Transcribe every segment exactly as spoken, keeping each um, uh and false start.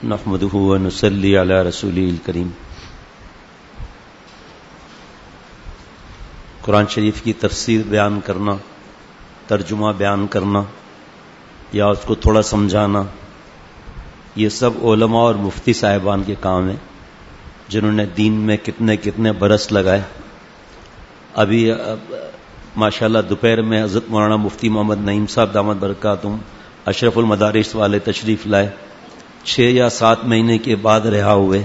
نحمده ونصلي على رسوله الكريم. قرآن شریف کی تفسیر بیان کرنا، ترجمہ بیان کرنا یا اس کو تھوڑا سمجھانا، یہ سب علماء اور مفتی صاحبان کے کام ہیں جنہوں نے دین میں کتنے کتنے برس لگائے. ابھی ماشاءاللہ دوپہر میں حضرت مولانا مفتی محمد نعیم صاحب دامت برکاتہم اشرف المدارس والے تشریف لائے. چھ یا سات مہینے کے بعد رہا ہوئے.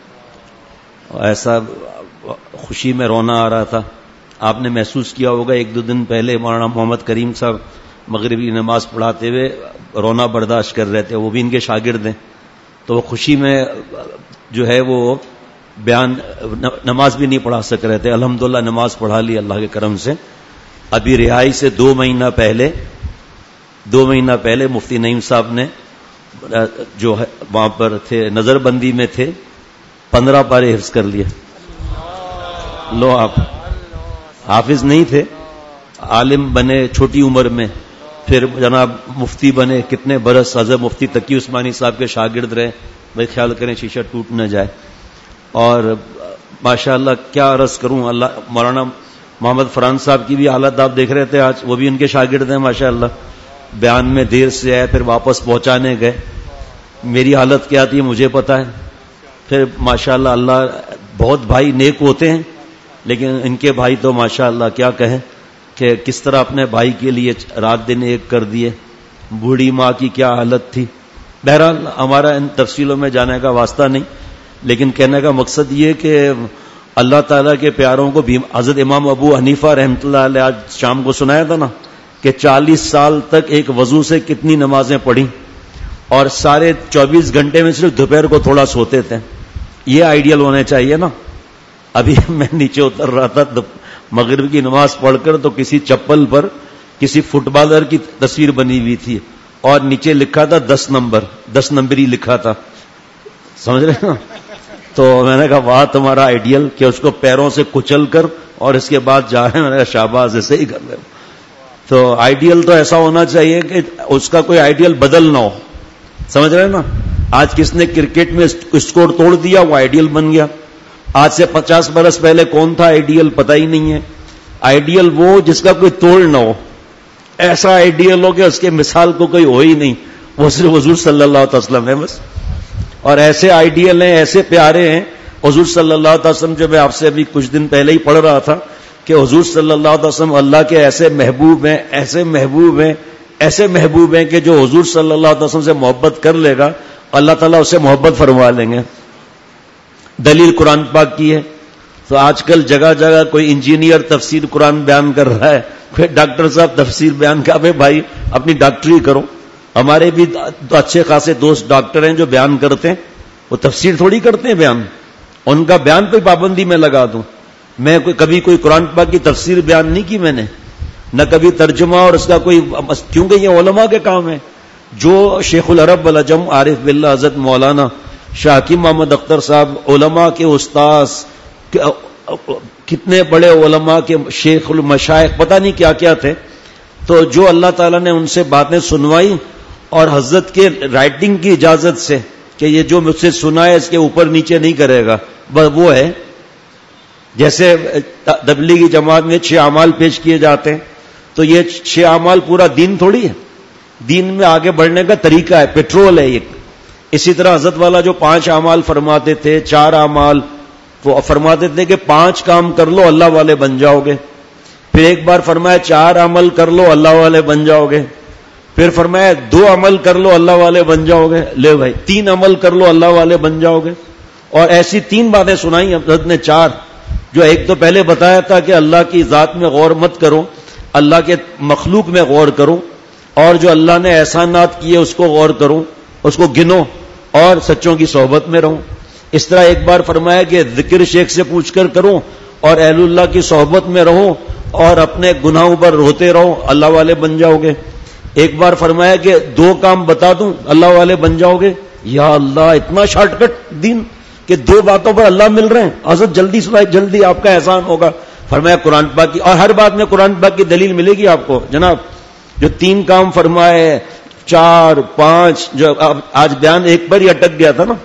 ایسا خوشی میں رونا آ رہا تھا. آپ نے محسوس کیا ہوگا ایک دو دن پہلے مولانا محمد کریم صاحب مغربی نماز پڑھاتے ہوئے رونا برداشت کر رہے تھے. وہ بھی ان کے شاگرد ہیں. تو وہ خوشی میں جو ہے وہ بیان نماز بھی نہیں پڑھا سک رہے تھے. الحمدللہ نماز پڑھا لی اللہ کے کرم سے. ابھی رہائی سے دو مہینہ پہلے دو مہینہ پہلے مفتی نعیم صاحب نے جو ہے وہاں پر تھے نظر بندی میں تھے پندرہ پارے حفظ کر لیے. لو آپ حافظ نہیں تھے، عالم بنے چھوٹی عمر میں، پھر جناب مفتی بنے. کتنے برس حضرت مفتی تقی عثمانی صاحب کے شاگرد رہے. بھائی خیال کریں شیشہ ٹوٹ نہ جائے. اور ماشاءاللہ کیا عرض کروں، اللہ مولانا محمد فرحان صاحب کی بھی حالت آپ دیکھ رہے تھے آج. وہ بھی ان کے شاگرد ہیں ماشاءاللہ. بیان میں دیر سے آئے، پھر واپس پہنچانے گئے. میری حالت کیا تھی مجھے پتا ہے. پھر ماشاءاللہ اللہ بہت بھائی نیک ہوتے ہیں، لیکن ان کے بھائی تو ماشاءاللہ کیا کہیں کہ کس طرح اپنے بھائی کے لیے رات دن ایک کر دیے. بوڑھی ماں کی کیا حالت تھی. بہرحال ہمارا ان تفصیلوں میں جانے کا واسطہ نہیں، لیکن کہنے کا مقصد یہ کہ اللہ تعالیٰ کے پیاروں کو بھی حضرت امام ابو حنیفہ رحمۃ اللہ علیہ آج شام کو سنایا تھا نا کہ چالیس سال تک ایک وضو سے کتنی نمازیں پڑھی اور سارے چوبیس گھنٹے میں صرف دوپہر کو تھوڑا سوتے تھے. یہ آئیڈیل ہونے چاہیے نا. ابھی میں نیچے اتر رہا تھا مغرب کی نماز پڑھ کر، تو کسی چپل پر کسی فٹ بالر کی تصویر بنی ہوئی تھی اور نیچے لکھا تھا دس نمبر دس نمبر ہی لکھا تھا. سمجھ رہے نا. تو میں نے کہا واہ تمہارا آئیڈیل کہ اس کو پیروں سے کچل کر اور اس کے بعد جا رہے ہیں. میں نے کہا شاباش ایسے ہی کر رہے. تو آئیڈیل تو ایسا ہونا چاہیے کہ اس کا کوئی آئیڈیل بدل نہ ہو. سمجھ رہے نا. آج کس نے کرکٹ میں اسکور توڑ دیا وہ آئیڈیل بن گیا. آج سے پچاس برس پہلے کون تھا آئیڈیل پتہ ہی نہیں ہے. آئیڈیل وہ جس کا کوئی توڑ نہ ہو. ایسا آئیڈیل ہو کہ اس کے مثال کو کوئی ہو ہی نہیں، وہ صرف حضور صلی اللہ علیہ وسلم ہے بس. اور ایسے آئیڈیل ہیں، ایسے پیارے ہیں حضور صلی اللہ علیہ وسلم. جو میں آپ سے ابھی کچھ دن پہلے ہی پڑھ رہا تھا کہ حضور صلی اللہ علیہ وسلم اللہ کے ایسے محبوب ہیں ایسے محبوب ہیں ایسے محبوب ہیں کہ جو حضور صلی اللہ علیہ وسلم سے محبت کر لے گا اللہ تعالیٰ اسے محبت فرما لیں گے. دلیل قرآن پاک کی ہے. تو آج کل جگہ جگہ کوئی انجینئر تفسیر قرآن بیان کر رہا ہے، کوئی ڈاکٹر صاحب تفسیر بیان کر رہے. بھائی اپنی ڈاکٹری کرو. ہمارے بھی اچھے خاصے دوست ڈاکٹر ہیں جو بیان کرتے ہیں، وہ تفسیر تھوڑی کرتے ہیں بیان. ان کا بیان پہ پابندی میں لگا دوں. میں کوئی کبھی کوئی قرآن پاک کی تفسیر بیان نہیں کی میں نے، نہ کبھی ترجمہ اور اس کا کوئی، کیونکہ یہ علماء کے کام ہے. جو شیخ العرب والعجم عارف باللہ حضرت مولانا شاہ حکیم محمد اختر صاحب علماء کے استاذ، کتنے بڑے علماء کے شیخ المشائخ پتہ نہیں کیا کیا تھے. تو جو اللہ تعالیٰ نے ان سے باتیں سنوائی اور حضرت کے رائٹنگ کی اجازت سے کہ یہ جو مجھ سے سنا ہے اس کے اوپر نیچے نہیں کرے گا، بس وہ ہے. جیسے تبلیغی جماعت میں چھ اعمال پیش کیے جاتے ہیں، تو یہ چھ اعمال پورا دین تھوڑی ہے. دین میں آگے بڑھنے کا طریقہ ہے، پیٹرول ہے ایک. اسی طرح حضرت والا جو پانچ اعمال فرماتے تھے، چار اعمال، وہ فرماتے تھے کہ پانچ کام کر لو اللہ والے بن جاؤ گے. پھر ایک بار فرمایا چار عمل کر لو اللہ والے بن جاؤ گے. پھر فرمایا دو عمل کر لو اللہ والے بن جاؤ گے. لے بھائی تین عمل کر لو اللہ والے بن جاؤ گے. اور ایسی تین باتیں سنائی حضرت نے، چار. جو ایک تو پہلے بتایا تھا کہ اللہ کی ذات میں غور مت کرو، اللہ کے مخلوق میں غور کرو، اور جو اللہ نے احسانات کیے اس کو غور کرو، اس کو گنو، اور سچوں کی صحبت میں رہو. اس طرح ایک بار فرمایا کہ ذکر شیخ سے پوچھ کر کرو اور اہل اللہ کی صحبت میں رہو اور اپنے گناہوں پر روتے رہو، اللہ والے بن جاؤ گے. ایک بار فرمایا کہ دو کام بتا دوں اللہ والے بن جاؤ گے. یا اللہ اتنا شارٹ کٹ دین کہ دو باتوں پر اللہ مل رہے ہیں. حضرت جلدی سنائے، جلدی آپ کا احسان ہوگا. فرمایا قرآن پاک کی، اور ہر بات میں قرآن پاک کی دلیل ملے گی آپ کو جناب. جو تین کام فرمائے چار پانچ جو آج بیان ایک پر ہی اٹک گیا تھا نا,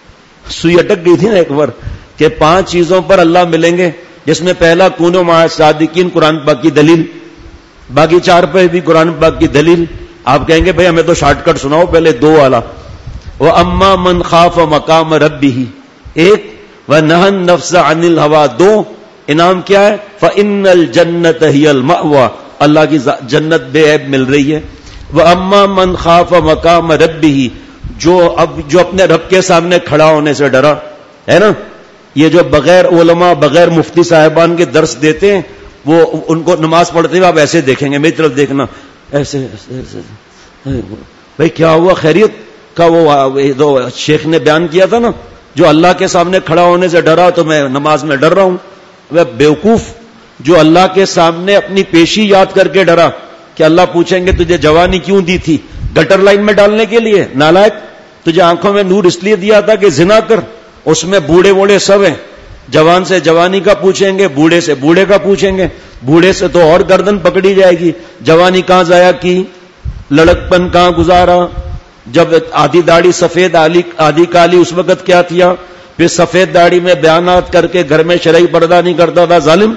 سوئی اٹک گئی تھی نا ایک بار, کہ پانچ چیزوں پر اللہ ملیں گے, جس میں پہلا کونو مع صادقین قرآن پاک کی دلیل, باقی چار پہ بھی قرآن پاک کی دلیل. آپ کہیں گے بھئی ہمیں تو شارٹ کٹ سناؤ, پہلے دو والا وَأَمَّا مَنْ خَافَ مَقَامَ رَبِّهِ ایک, وَنَهَى النَّفْسَ عَنِ الْهَوَىٰ دو. انعام کیا ہے؟ فَإِنَّ الْجَنَّةَ هِيَ الْمَأْوَىٰ اللہ کی جنت بے عیب مل رہی ہے. وَأَمَّا مَنْ خَافَ مَقَامَ رَبِّهِ جو اب جو اپنے رب کے سامنے کھڑا ہونے سے ڈرا ہے نا, یہ جو بغیر علماء بغیر مفتی صاحبان کے درس دیتے ہیں, وہ ان کو نماز پڑھتے ہوئے آپ ایسے دیکھیں گے, میری طرف دیکھنا ایسے, ایسے, ایسے. بھئی کیا ہوا خیریت کا؟ وہ شیخ نے بیان کیا تھا نا, جو اللہ کے سامنے کھڑا ہونے سے ڈرا تو میں نماز میں ڈر رہا ہوں. وہ بیوقوف جو اللہ کے سامنے اپنی پیشی یاد کر کے ڈرا کہ اللہ پوچھیں گے تجھے جوانی کیوں دی تھی؟ گٹر لائن میں ڈالنے کے لیے. نالائق, تجھے آنکھوں میں نور اس لیے دیا تھا کہ زنا کر. اس میں بوڑھے بوڑھے سب ہیں, جوان سے جوانی کا پوچھیں گے, بوڑھے سے بوڑھے کا پوچھیں گے. بوڑھے سے تو اور گردن پکڑی جائے گی, جوانی کہاں ضائع کی, لڑکپن کہاں گزارا, جب آدھی داڑھی سفید آدھی کالی اس وقت کیا تھیا, پھر سفید داڑھی میں بیانات کر کے گھر میں شرعی پردہ نہیں کرتا تھا ظالم.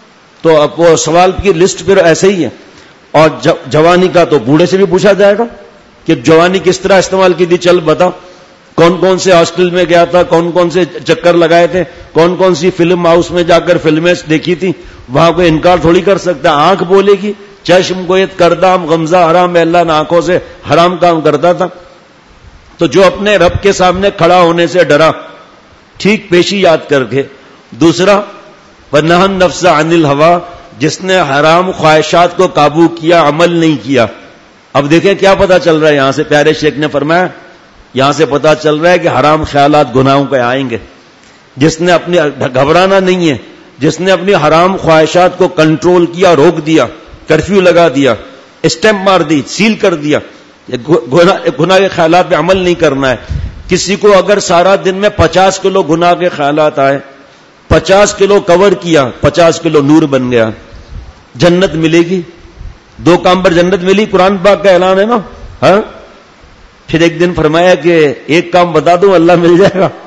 تو اب وہ سوال کی لسٹ پھر ایسے ہی ہے. اور جوانی کا تو بوڑھے سے بھی پوچھا جائے گا کہ جوانی کس طرح استعمال کی تھی, چل بتا, کون کون سے ہاسٹل میں گیا تھا, کون کون سے چکر لگائے تھے, کون کون سی فلم ہاؤس میں جا کر فلمیں دیکھی تھی. وہاں کوئی انکار تھوڑی کر سکتا, آنکھ بولے گی چشم گویت کردام غمزہ حرام ہے, اللہ نے آنکھوں سے حرام کام کرتا تھا. تو جو اپنے رب کے سامنے کھڑا ہونے سے ڈرا ٹھیک پیشی یاد کر کے. دوسرا وَنَهَى النَّفْسَ عَنِ الْهَوَىٰ جس نے حرام خواہشات کو قابو کیا, عمل نہیں کیا. اب دیکھیں کیا پتا چل رہا ہے یہاں سے, پیارے شیخ نے فرمایا یہاں سے پتا چل رہا ہے کہ حرام خیالات گناہوں پہ آئیں گے. جس نے اپنی گھبرانا نہیں ہے, جس نے اپنی حرام خواہشات کو کنٹرول کیا, روک دیا, کرفیو لگا دیا, اسٹیمپ مار دی, سیل کر دیا, گناہ کے خیالات پہ عمل نہیں کرنا ہے. کسی کو اگر سارا دن میں پچاس کلو گناہ کے خیالات آئے, پچاس کلو کور کیا, پچاس کلو نور بن گیا, جنت ملے گی. دو کام پر جنت ملی, قرآن پاک کا اعلان ہے نا. ہاں پھر ایک دن فرمایا کہ ایک کام بتا دوں اللہ مل جائے گا.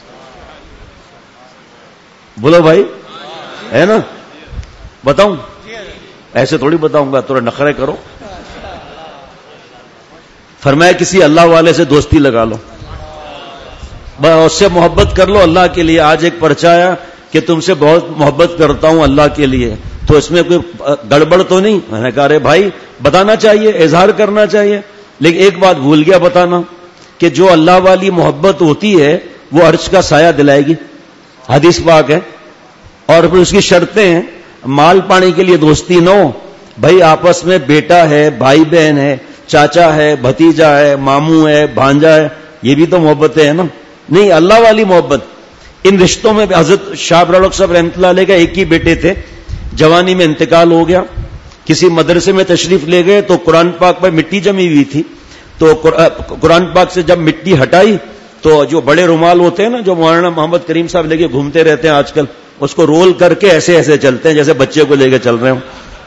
بولو بھائی, ہے نا, بتاؤں؟ ایسے تھوڑی بتاؤں گا, تھوڑا نخرے کرو. فرمایا کسی اللہ والے سے دوستی لگا لو, اس سے محبت کر لو اللہ کے لیے. آج ایک پرچہ آیا کہ تم سے بہت محبت کرتا ہوں اللہ کے لیے, تو اس میں کوئی گڑبڑ تو نہیں؟ میں نے کہا رے بھائی بتانا چاہیے, اظہار کرنا چاہیے. لیکن ایک بات بھول گیا بتانا کہ جو اللہ والی محبت ہوتی ہے وہ عرش کا سایہ دلائے گی, حدیث پاک ہے. اور پھر اس کی شرطیں ہیں, مال پانے کے لیے دوستی نہ ہو بھائی, آپس میں بیٹا ہے, بھائی بہن ہے, چاچا ہے, بھتیجا ہے, ماموں ہے, بھانجا ہے, یہ بھی تو محبتیں ہیں نا. نہیں, اللہ والی محبت. ان رشتوں میں حضرت شاہ رولک صاحب رحمۃ اللہ علیہ کا ایک ہی بیٹے تھے, جوانی میں انتقال ہو گیا. کسی مدرسے میں تشریف لے گئے تو قرآن پاک پر مٹی جمی ہوئی تھی, تو قرآن پاک سے جب مٹی ہٹائی تو جو بڑے رومال ہوتے ہیں نا, جو مولانا محمد کریم صاحب لے کے گھومتے رہتے ہیں آج کل, اس کو رول کر کے ایسے ایسے چلتے ہیں جیسے بچے کو لے کے چل رہے ہوں.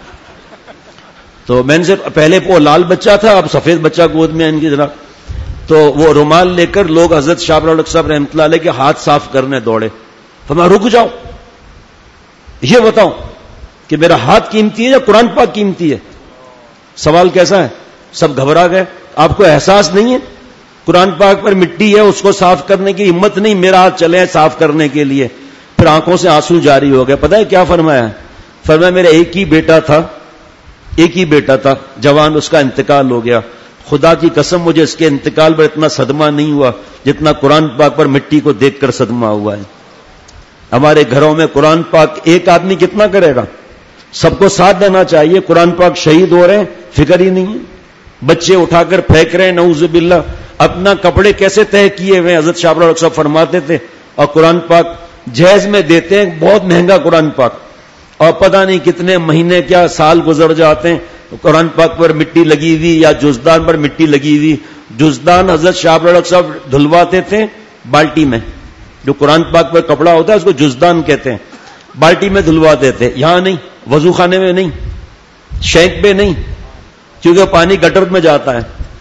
تو میں نے سے پہلے وہ لال بچہ تھا, اب سفید بچہ گود میں ان کی جناب. تو وہ رومال لے کر لوگ حضرت شاہ رولک صاحب رحمۃ اللہ علیہ کے ہاتھ صاف کرنے دوڑے. تو میں رک جاؤ, یہ بتاؤ کہ میرا ہاتھ قیمتی ہے یا قرآن پاک قیمتی ہے؟ سوال کیسا ہے؟ سب گھبرا گئے. آپ کو احساس نہیں ہے قرآن پاک پر مٹی ہے, اس کو صاف کرنے کی ہمت نہیں, میرا ہاتھ چلے صاف کرنے کے لیے. پھر آنکھوں سے آنسو جاری ہو گئے. پتہ ہے کیا فرمایا؟ فرمایا میرا ایک ہی بیٹا تھا, ایک ہی بیٹا تھا, جوان, اس کا انتقال ہو گیا. خدا کی قسم مجھے اس کے انتقال پر اتنا صدمہ نہیں ہوا جتنا قرآن پاک پر مٹی کو دیکھ کر صدمہ ہوا ہے. ہمارے گھروں میں قرآن پاک ایک آدمی کتنا کرے گا؟ سب کو ساتھ دینا چاہیے. قرآن پاک شہید ہو رہے ہیں, فکر ہی نہیں ہے. بچے اٹھا کر پھینک رہے ہیں, نعوذ باللہ. اپنا کپڑے کیسے طے کیے ہوئے, حضرت شاہ رولک صاحب فرماتے تھے. اور قرآن پاک جہیز میں دیتے ہیں, بہت مہنگا قرآن پاک, اور پتہ نہیں کتنے مہینے کیا سال گزر جاتے ہیں, قرآن پاک پر مٹی لگی ہوئی یا جزدان پر مٹی لگی ہوئی. جزدان حضرت شاہ رولک صاحب دھلواتے تھے بالٹی میں, جو قرآن پاک پر کپڑا ہوتا ہے اس کو جزدان کہتے ہیں, بالٹی میں دھلواتے تھے. یہاں نہیں, وضو خانے میں نہیں, شینک پہ نہیں, کیونکہ پانی گٹر میں جاتا ہے.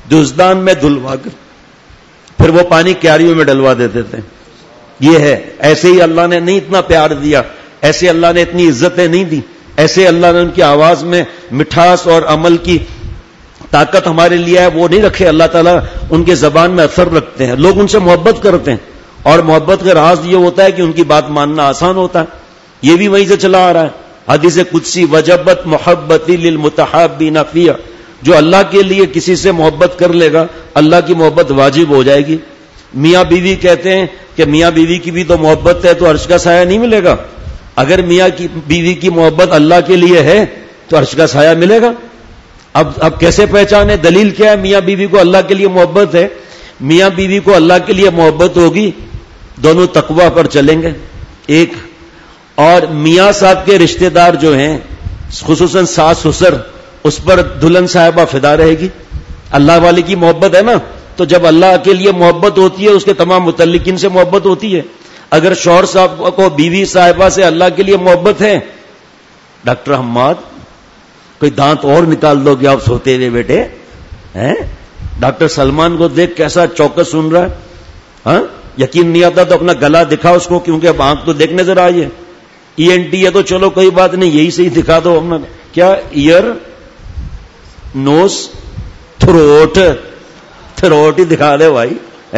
دزدان میں دھلوا کر پھر وہ پانی کیاریوں میں ڈلوا دیتے تھے. یہ ہے. ایسے ہی اللہ نے نہیں اتنا پیار دیا, ایسے اللہ نے اتنی عزتیں نہیں دی, ایسے اللہ نے ان کی آواز میں مٹھاس اور عمل کی طاقت ہمارے لیے ہے وہ نہیں رکھے. اللہ تعالیٰ ان کے زبان میں اثر رکھتے ہیں, لوگ ان سے محبت کرتے ہیں, اور محبت کا راز یہ ہوتا ہے کہ ان کی بات ماننا آسان ہوتا ہے. یہ بھی وہیں سے چلا آ رہا ہے. حدیث قدسی وجبت محبتی للمتحابین فیہ, جو اللہ کے لیے کسی سے محبت کر لے گا اللہ کی محبت واجب ہو جائے گی. میاں بیوی کہتے ہیں کہ میاں بیوی کی بھی تو محبت ہے تو عرش کا سایہ نہیں ملے گا. اگر میاں کی بیوی کی محبت اللہ کے لیے ہے تو عرش کا سایہ ملے گا. اب اب کیسے پہچانے؟ دلیل کیا ہے؟ میاں بیوی کو اللہ کے لیے محبت ہے, میاں بیوی کو اللہ کے لیے محبت ہوگی, دونوں تقویٰ پر چلیں گے. ایک اور میاں صاحب کے رشتہ دار جو ہیں خصوصاً ساس سسر, اس پر دلہن صاحبہ فدا رہے گی. اللہ والے کی محبت ہے نا, تو جب اللہ کے لیے محبت ہوتی ہے اس کے تمام متعلقین سے محبت ہوتی ہے. اگر شوہر صاحب کو بیوی صاحبہ سے اللہ کے لیے محبت ہے, ڈاکٹر حماد کوئی دانت اور نکال دو گے آپ سوتے ہوئے بیٹے ہیں. ڈاکٹر سلمان کو دیکھ کیسا چوکس سن رہا ہے, ہاں یقین نہیں آتا تو اپنا گلا دکھا اس کو, کیونکہ اب آنکھ تو دیکھ نظر آئی ہے. ای این ٹی ہے تو چلو کوئی بات نہیں, یہی صحیح دکھا دو اپنا. کیا ایئر نوز تھروٹ, تھروٹ ہی دکھا دے بھائی.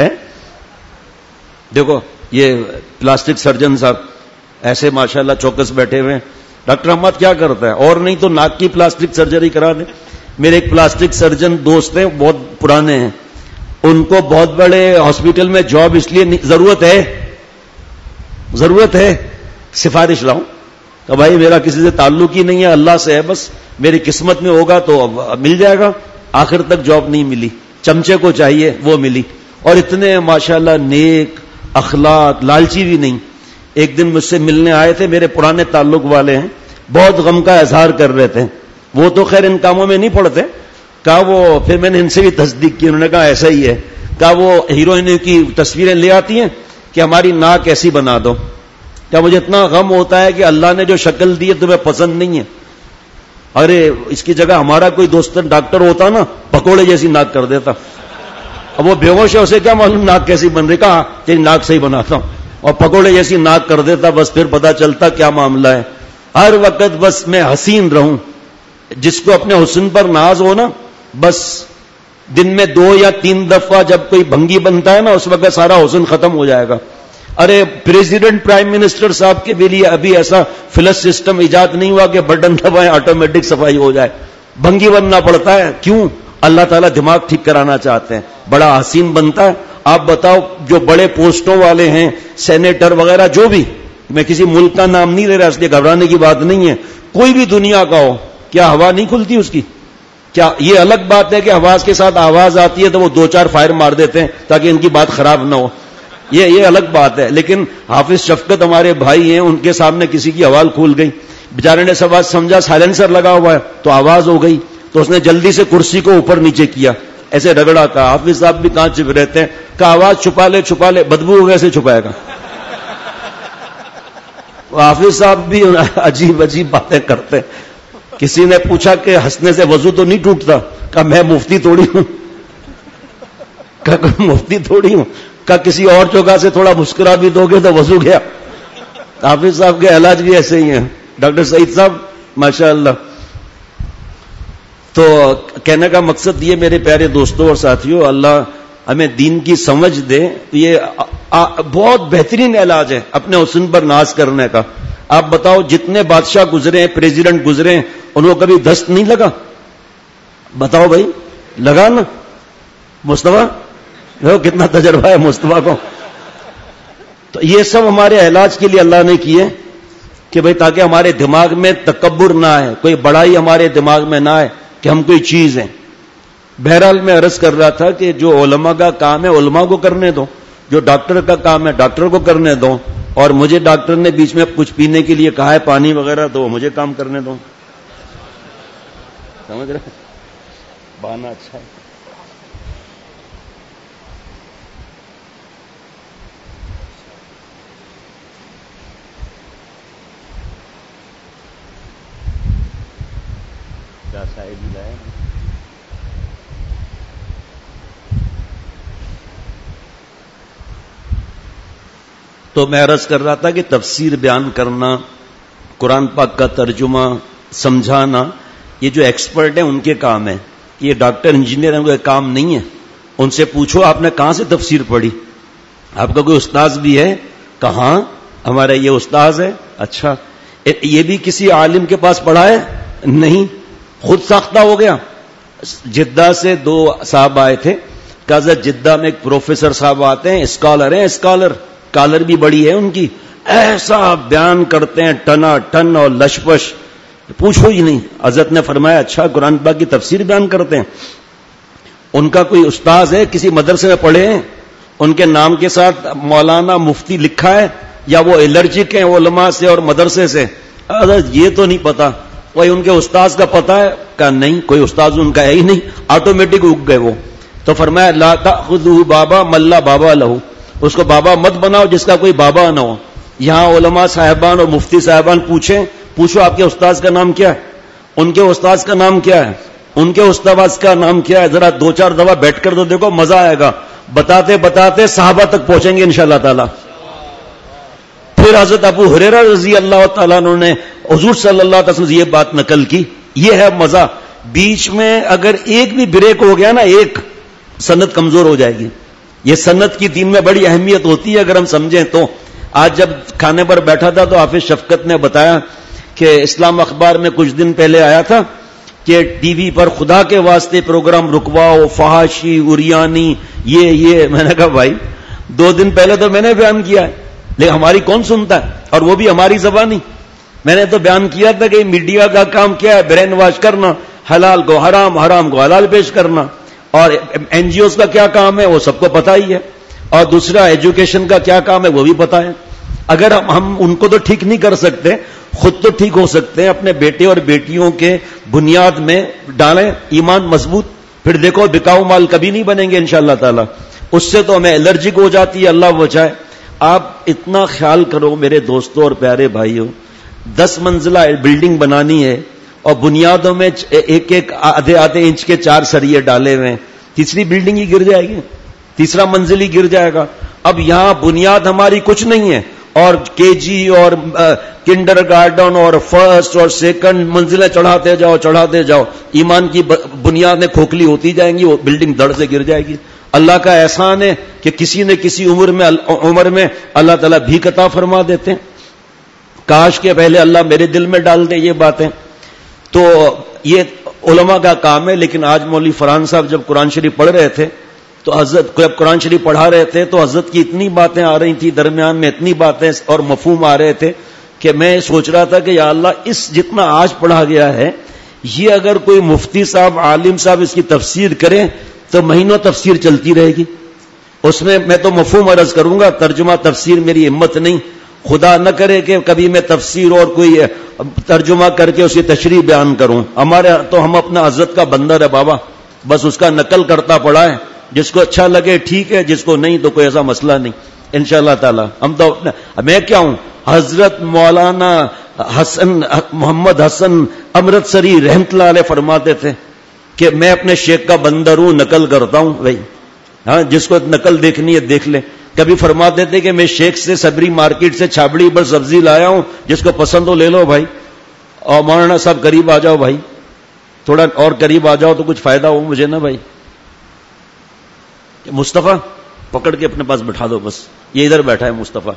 دیکھو یہ پلاسٹک سرجن صاحب ایسے ماشاءاللہ چوکس بیٹھے ہوئے ہیں. ڈاکٹر احمد کیا کرتا ہے؟ اور نہیں تو ناک کی پلاسٹک سرجری کرا دیں. میرے ایک پلاسٹک سرجن دوست ہیں, بہت پرانے ہیں, ان کو بہت بڑے ہاسپٹل میں جاب اس لیے ضرورت ہے ضرورت ہے سفارش لاؤں کہ بھائی میرا کسی سے تعلق ہی نہیں ہے, اللہ سے ہے بس, میری قسمت میں ہوگا تو مل جائے گا. آخر تک جاب نہیں ملی, چمچے کو چاہیے وہ ملی. اور اتنے ماشاءاللہ نیک اخلاق, لالچی بھی نہیں. ایک دن مجھ سے ملنے آئے تھے, میرے پرانے تعلق والے ہیں, بہت غم کا اظہار کر رہے تھے. وہ تو خیر ان کاموں میں نہیں پڑتے. کہا وہ, پھر میں نے ان سے بھی تصدیق کی, انہوں نے کہا ایسا ہی ہے. کہا وہ ہیروئن کی تصویریں لے آتی ہیں کہ ہماری ناک ایسی بنا دو. کیا مجھے اتنا غم ہوتا ہے کہ اللہ نے جو شکل دی ہے تمہیں پسند نہیں ہے. ارے اس کی جگہ ہمارا کوئی دوست ڈاکٹر ہوتا نا, پکوڑے جیسی ناک کر دیتا. اب وہ بے ہوش ہے, اسے کیا معلوم ناک کیسی بن رہی. کہا تیری ناک صحیح بناتا ہوں, اور پکوڑے جیسی ناک کر دیتا. بس پھر پتا چلتا کیا معاملہ ہے. ہر وقت بس میں حسین رہوں. جس کو اپنے حسن پر ناز ہو نا, بس دن میں دو یا تین دفعہ جب کوئی بھنگی بنتا ہے نا, اس وقت سارا حسن ختم ہو جائے گا. ارے پریزیڈنٹ پرائم منسٹر صاحب کے بھی لیے ابھی ایسا فلش سسٹم ایجاد نہیں ہوا کہ بٹن دبائیں آٹومیٹک صفائی ہو جائے. بھنگی بننا پڑتا ہے. کیوں؟ اللہ تعالیٰ دماغ ٹھیک کرانا چاہتے ہیں. بڑا حسین بنتا ہے. آپ بتاؤ جو بڑے پوسٹوں والے ہیں, سینیٹر وغیرہ, جو بھی, میں کسی ملک کا نام نہیں لے رہا اس لیے گھبرانے کی بات نہیں ہے, کوئی بھی دنیا کا ہو, کیا ہوا نہیں کھلتی اس کی؟ کیا یہ الگ بات ہے کہ آواز کے ساتھ آواز آتی ہے تو وہ دو چار فائر مار دیتے ہیں تاکہ ان کی بات خراب نہ ہو, یہ یہ الگ بات ہے. لیکن حافظ شفقت ہمارے بھائی ہیں, ان کے سامنے کسی کی آواز کھول گئی, بیچارے نے سب سمجھا سائلنسر لگا ہوا ہے تو آواز ہو گئی, تو اس نے جلدی سے کرسی کو اوپر نیچے کیا, ایسے رگڑا. کا حافظ صاحب بھی کہاں چپ رہتے ہیں, کہ آواز چھپا لے چھپا لے, بدبو کیسے چھپائے گا. حافظ صاحب بھی عجیب عجیب باتیں کرتے. کسی نے پوچھا کہ ہنسنے سے وضو تو نہیں ٹوٹتا؟ کہا میں مفتی تھوڑی ہوں. کہا مفتی تھوڑی ہوں. کہا کسی اور جگہ سے تھوڑا مسکرا بھی دو گے تو وضو گیا. حافظ صاحب کے علاج بھی ایسے ہی ہیں. ڈاکٹر سعید صاحب ماشاء اللہ. تو کہنے کا مقصد یہ میرے پیارے دوستوں اور ساتھیوں, اللہ ہمیں دین کی سمجھ دے. یہ بہت بہترین علاج ہے اپنے حسن پر ناز کرنے کا. آپ بتاؤ جتنے بادشاہ گزرے ہیں, پریزیڈنٹ گزرے ہیں, ان کو کبھی دست نہیں لگا؟ بتاؤ بھائی, لگا نا؟ مصطفیٰ کتنا تجربہ ہے مصطفیٰ کو. تو یہ سب ہمارے علاج کے لیے اللہ نے کیے کہ بھئی تاکہ ہمارے دماغ میں تکبر نہ آئے, کوئی بڑائی ہمارے دماغ میں نہ آئے کہ ہم کوئی چیز ہیں. بہرحال میں عرض کر رہا تھا کہ جو علماء کا کام ہے علماء کو کرنے دو, جو ڈاکٹر کا کام ہے ڈاکٹر کو کرنے دو, اور مجھے ڈاکٹر نے بیچ میں کچھ پینے کے لیے کہا ہے پانی وغیرہ, تو مجھے کام کرنے دو. سمجھ رہے؟ بہانا اچھا ہے. کیا سائڈ ہی لائے تو میں عرض کر رہا تھا کہ تفسیر بیان کرنا، قرآن پاک کا ترجمہ سمجھانا، یہ جو ایکسپرٹ ہیں ان کے کام ہے. یہ ڈاکٹر انجینئر ہیں، ان کا کام نہیں ہے. ان سے پوچھو آپ نے کہاں سے تفسیر پڑھی، آپ کا کوئی استاذ بھی ہے؟ کہاں؟ ہمارا یہ استاذ ہے. اچھا، یہ بھی کسی عالم کے پاس پڑھا ہے؟ نہیں، خود ساختہ ہو گیا. جدہ سے دو صاحب آئے تھے، کہا جدہ میں ایک پروفیسر صاحب آتے ہیں، اسکالر ہیں، اسکالر کالر بھی بڑی ہے ان کی، ایسا بیان کرتے ہیں ٹنا ٹن اور لشپش، پوچھو ہی نہیں. حضرت نے فرمایا اچھا قرآن پاک کی تفسیر بیان کرتے ہیں؟ ان کا کوئی استاذ ہے، کسی مدرسے میں پڑھے ہیں؟ ان کے نام کے ساتھ مولانا مفتی لکھا ہے، یا وہ الرجک ہیں علماء سے اور مدرسے سے؟ حضرت یہ تو نہیں پتا. کوئی ان کے استاذ کا پتا ہے؟ کہا نہیں، کوئی استاذ ان کا ہے ہی نہیں، آٹومیٹک اگ گئے وہ. تو فرمایا لا تأخذہ بابا من لا بابا لہ، اس کو بابا مت بناؤ جس کا کوئی بابا نہ ہو. یہاں علماء صاحبان اور مفتی صاحبان پوچھیں، پوچھو آپ کے استاذ کا نام کیا ہے، ان کے استاذ کا نام کیا ہے، ان کے استاذ کا نام کیا ہے؟ ذرا دو چار دفعہ بیٹھ کر تو دیکھو، مزہ آئے گا. بتاتے بتاتے صحابہ تک پہنچیں گے انشاءاللہ تعالی. پھر حضرت ابو ہریرہ رضی اللہ تعالیٰ عنہ نے حضور صلی اللہ علیہ وسلم سے یہ بات نقل کی. یہ ہے مزہ. بیچ میں اگر ایک بھی بریک ہو گیا نا، ایک، سند کمزور ہو جائے گی. یہ سند کی دین میں بڑی اہمیت ہوتی ہے اگر ہم سمجھیں تو. آج جب کھانے پر بیٹھا تھا تو حافظ شفقت نے بتایا کہ اسلام اخبار میں کچھ دن پہلے آیا تھا کہ ٹی وی پر خدا کے واسطے پروگرام رکواؤ، فحاشی، اریانی، یہ یہ میں نے کہا بھائی دو دن پہلے تو میں نے بیان کیا ہے، لیکن ہماری کون سنتا ہے، اور وہ بھی ہماری زبانی. میں نے تو بیان کیا تھا کہ میڈیا کا کام کیا ہے، برین واش کرنا، حلال کو حرام، حرام کو حلال پیش کرنا. اور این جی اوز کا کیا کام ہے وہ سب کو پتا ہی ہے. اور دوسرا ایجوکیشن کا کیا کام ہے وہ بھی پتا ہے. اگر ہم ان کو تو ٹھیک نہیں کر سکتے، خود تو ٹھیک ہو سکتے ہیں. اپنے بیٹے اور بیٹیوں کے بنیاد میں ڈالیں ایمان مضبوط، پھر دیکھو بکاؤ مال کبھی نہیں بنیں گے انشاءاللہ تعالی. اس سے تو ہمیں الرجک ہو جاتی ہے، اللہ بچائے. آپ اتنا خیال کرو میرے دوستوں اور پیارے بھائیوں، دس منزلہ بلڈنگ بنانی ہے اور بنیادوں میں ایک ایک آدھے آدھے انچ کے چار سریے ڈالے ہوئے ہیں، تیسری بلڈنگ ہی گر جائے گی، تیسرا منزل ہی گر جائے گا. اب یہاں بنیاد ہماری کچھ نہیں ہے، اور کے جی اور کنڈر گارڈن اور فرسٹ اور سیکنڈ منزلیں چڑھاتے جاؤ چڑھاتے جاؤ، ایمان کی بنیادیں کھوکھلی ہوتی جائیں گی، وہ بلڈنگ دڑ سے گر جائے گی. اللہ کا احسان ہے کہ کسی نے کسی عمر میں عمر میں اللہ تعالیٰ بھی عطا فرما دیتے ہیں. کاش کے پہلے اللہ میرے دل میں ڈال دے یہ باتیں. تو یہ علماء کا کام ہے. لیکن آج مولوی فرحان صاحب جب قرآن شریف پڑھ رہے تھے تو حضرت جب قرآن شریف پڑھا رہے تھے تو حضرت کی اتنی باتیں آ رہی تھی، درمیان میں اتنی باتیں اور مفہوم آ رہے تھے کہ میں سوچ رہا تھا کہ یا اللہ اس جتنا آج پڑھا گیا ہے، یہ اگر کوئی مفتی صاحب عالم صاحب اس کی تفسیر کریں تو مہینوں تفسیر چلتی رہے گی. اس میں میں تو مفہوم عرض کروں گا، ترجمہ تفسیر میری ہمت نہیں. خدا نہ کرے کہ کبھی میں تفسیر اور کوئی ترجمہ کر کے اس کی تشریح بیان کروں. ہمارے تو ہم اپنا حضرت کا بندر ہے بابا، بس اس کا نقل کرتا پڑا ہے. جس کو اچھا لگے ٹھیک ہے، جس کو نہیں تو کوئی ایسا مسئلہ نہیں انشاءاللہ تعالی. ہم تو میں کیا ہوں، حضرت مولانا حسن محمد حسن امرتسری رحمت اللہ علیہ فرماتے تھے کہ میں اپنے شیخ کا بندر ہوں، نقل کرتا ہوں. بھائی ہاں، جس کو نقل دیکھنی ہے دیکھ لے. کبھی فرماتے تھے کہ میں شیخ سے صبری مارکیٹ سے چھابڑی پر سبزی لایا ہوں، جس کو پسند ہو لے لو بھائی. اور مولانا صاحب قریب آ جاؤ بھائی، تھوڑا اور قریب آ جاؤ تو کچھ فائدہ ہو مجھے نا بھائی. مصطفیٰ پکڑ کے اپنے پاس بٹھا دو، بس یہ ادھر بیٹھا ہے مصطفیٰ.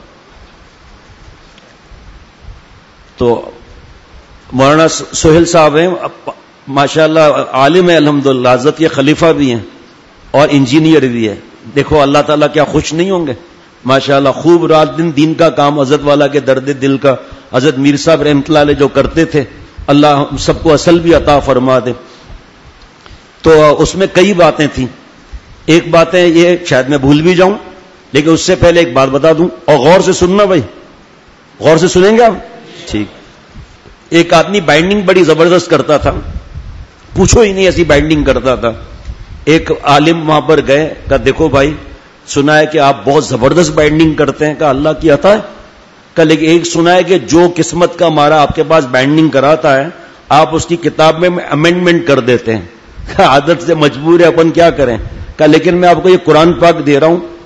تو مولانا سہیل صاحب ہیں ماشاءاللہ، عالم ہے الحمدللہ، حضرت کے خلیفہ بھی ہیں اور انجینئر بھی ہے. دیکھو اللہ تعالیٰ کیا خوش نہیں ہوں گے ماشاءاللہ. خوب رات دن دین کا کام حضرت والا کے درد دل کا حضرت میر صاحب رحمۃ اللہ علیہ جو کرتے تھے، اللہ سب کو اصل بھی عطا فرما دے. تو اس میں کئی باتیں تھیں. ایک بات ہے یہ شاید میں بھول بھی جاؤں، لیکن اس سے پہلے ایک بات بتا دوں اور غور سے سننا بھائی، غور سے سنیں گے آپ؟ ٹھیک. ایک آدمی بائنڈنگ بڑی زبردست کرتا تھا، پوچھو ہی نہیں ایسی بائنڈنگ کرتا تھا. ایک عالم وہاں پر گئے، کہا دیکھو بھائی سنا ہے کہ آپ بہت زبردست بائنڈنگ کرتے ہیں. کہا اللہ کی عطا ہے. کہا لیکن ایک سنا ہے کہ جو قسمت کا مارا آپ کے پاس بائنڈنگ کراتا ہے آپ اس کی کتاب میں امینڈمنٹ کر دیتے ہیں. عادت سے مجبور ہے، اپن کیا کریں. کہا لیکن میں آپ کو یہ قرآن پاک دے رہا ہوں،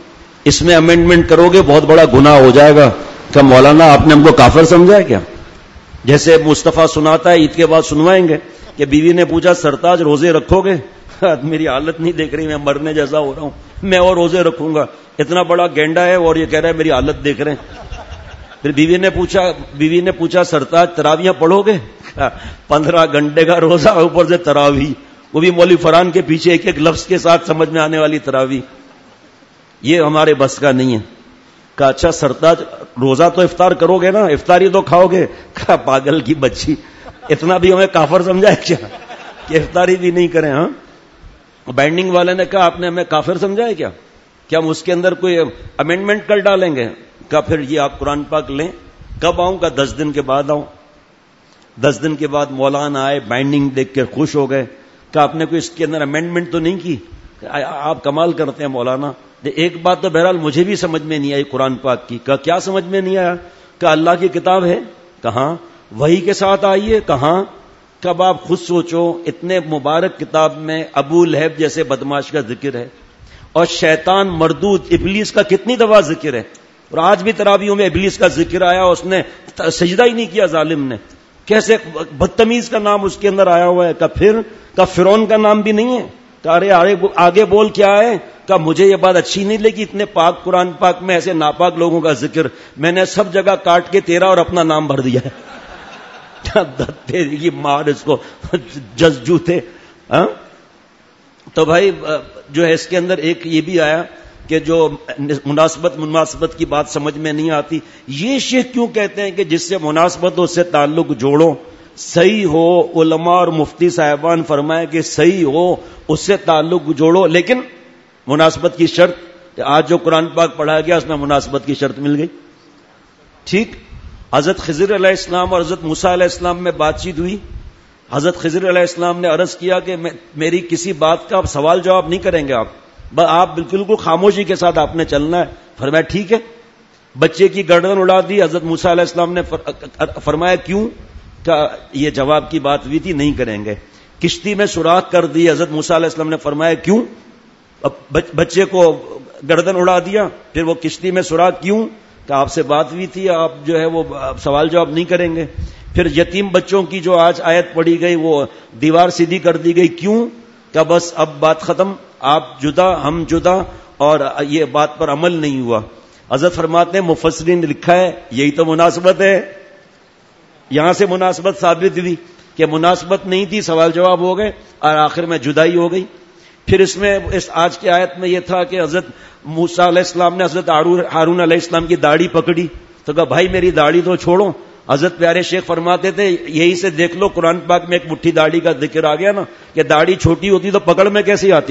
اس میں امینڈمنٹ کرو گے بہت بڑا گناہ ہو جائے گا. کہ مولانا آپ نے ہم کو کافر سمجھا ہے کیا؟ جیسے مصطفیٰ سناتا ہے عید کے بعد سنوائیں گے کہ بیوی نے پوچھا سرتاج روزے رکھو گے؟ میری حالت نہیں دیکھ رہی، میں مرنے جیسا ہو رہا ہوں، میں اور روزے رکھوں گا. اتنا بڑا گینڈا ہے اور یہ کہہ رہا ہے میری حالت دیکھ رہے ہیں. پھر بیوی نے پوچھا بیوی نے پوچھا سرتاج تراویاں پڑھو گے؟ پندرہ گھنٹے کا روزہ اوپر سے تراوی، وہ بھی مولوی فرحان کے پیچھے ایک ایک لفظ کے ساتھ سمجھ میں آنے والی تراوی. یہ ہمارے بس کا نہیں ہے. کہا اچھا سرتاج روزہ تو افطار کرو گے نا، افطاری تو کھاؤ گے؟ کہا پاگل کی بچی، اتنا بھی ہمیں کافر سمجھا ہے کیا کہ افطاری بھی نہیں کریں؟ ہاں. بینڈنگ والے نے کہا آپ نے ہمیں کافر سمجھا ہے کیا؟ کیا ہم اس کے اندر کوئی امینڈمنٹ کر ڈالیں گے؟ کہا پھر یہ آپ قرآن پاک لیں. کب آؤں؟ کا دس دن کے بعد آؤں. دس دن کے بعد مولانا آئے، بائنڈنگ دیکھ کے خوش ہو گئے. کہ آپ نے کوئی اس کے اندر امینڈمنٹ تو نہیں کی؟ آپ کمال کرتے ہیں مولانا. ایک بات تو بہرحال مجھے بھی سمجھ میں نہیں آئی قرآن پاک کی. کہ کیا سمجھ میں نہیں آیا؟ کہ اللہ کی کتاب ہے کہاں، وحی کے ساتھ آئی ہے کہاں. کب آپ خود سوچو اتنے مبارک کتاب میں ابو لہب جیسے بدماش کا ذکر ہے، اور شیطان مردود ابلیس کا کتنی دفعہ ذکر ہے. اور آج بھی تراویحوں میں ابلیس کا ذکر آیا، اس نے سجدہ ہی نہیں کیا ظالم نے. کیسے بدتمیز کا نام اس کے اندر آیا ہوا ہے. کہ پھر کہ فرعون کا نام بھی نہیں ہے. کہ ارے آگے بول کیا ہے؟ کہ مجھے یہ بات اچھی نہیں لگی اتنے پاک قرآن پاک میں ایسے ناپاک لوگوں کا ذکر، میں نے سب جگہ کاٹ کے تیرا اور اپنا نام بھر دیا ہے. تیری مار اس کو جزجو تھے. تو بھائی جو ہے اس کے اندر ایک یہ بھی آیا کہ جو مناسبت مناسبت کی بات سمجھ میں نہیں آتی. یہ شیخ کیوں کہتے ہیں کہ جس سے مناسبت ہو اس سے تعلق جوڑو، صحیح ہو. علماء اور مفتی صاحبان فرمائے کہ صحیح ہو اس سے تعلق جوڑو، لیکن مناسبت کی شرط. آج جو قرآن پاک پڑھایا گیا اس میں مناسبت کی شرط مل گئی. ٹھیک. حضرت خضر علیہ السلام اور حضرت موسیٰ علیہ السلام میں بات چیت ہوئی. حضرت خضر علیہ السلام نے عرض کیا کہ میری کسی بات کا آپ سوال جواب نہیں کریں گے، آپ آپ بالکل کو خاموشی کے ساتھ آپ نے چلنا ہے. فرمایا ٹھیک ہے. بچے کی گردن اڑا دی. حضرت موسیٰ علیہ السلام نے فرمایا کیوں؟ کہ یہ جواب کی بات ہوئی تھی، نہیں کریں گے. کشتی میں سوراخ کر دی. حضرت موسیٰ علیہ السلام نے فرمایا کیوں؟ بچے کو گردن اڑا دیا. پھر وہ کشتی میں سوراخ کیوں؟ کہ آپ سے بات ہوئی تھی، آپ جو ہے وہ سوال جواب نہیں کریں گے. پھر یتیم بچوں کی جو آج آیت پڑھی گئی وہ دیوار سیدھی کر دی گئی. کیوں؟ کہ بس اب بات ختم، آپ جدا ہم جدا، اور یہ بات پر عمل نہیں ہوا. حضرت فرماتے ہیں مفسرین نے لکھا ہے یہی تو مناسبت ہے. یہاں سے مناسبت ثابت ہوئی کہ مناسبت نہیں تھی، سوال جواب ہو گئے اور آخر میں جدائی ہو گئی. پھر اس میں اس آج کی آیت میں یہ تھا کہ حضرت موسیٰ علیہ السلام نے حضرت ہارون علیہ السلام کی داڑھی پکڑی تو کہا بھائی میری داڑھی تو چھوڑو. حضرت پیارے شیخ فرماتے تھے یہی سے دیکھ لو قرآن پاک میں ایک مٹھی داڑھی کا ذکر آ گیا نا، کہ داڑھی چھوٹی ہوتی تو پکڑ میں کیسی آتی.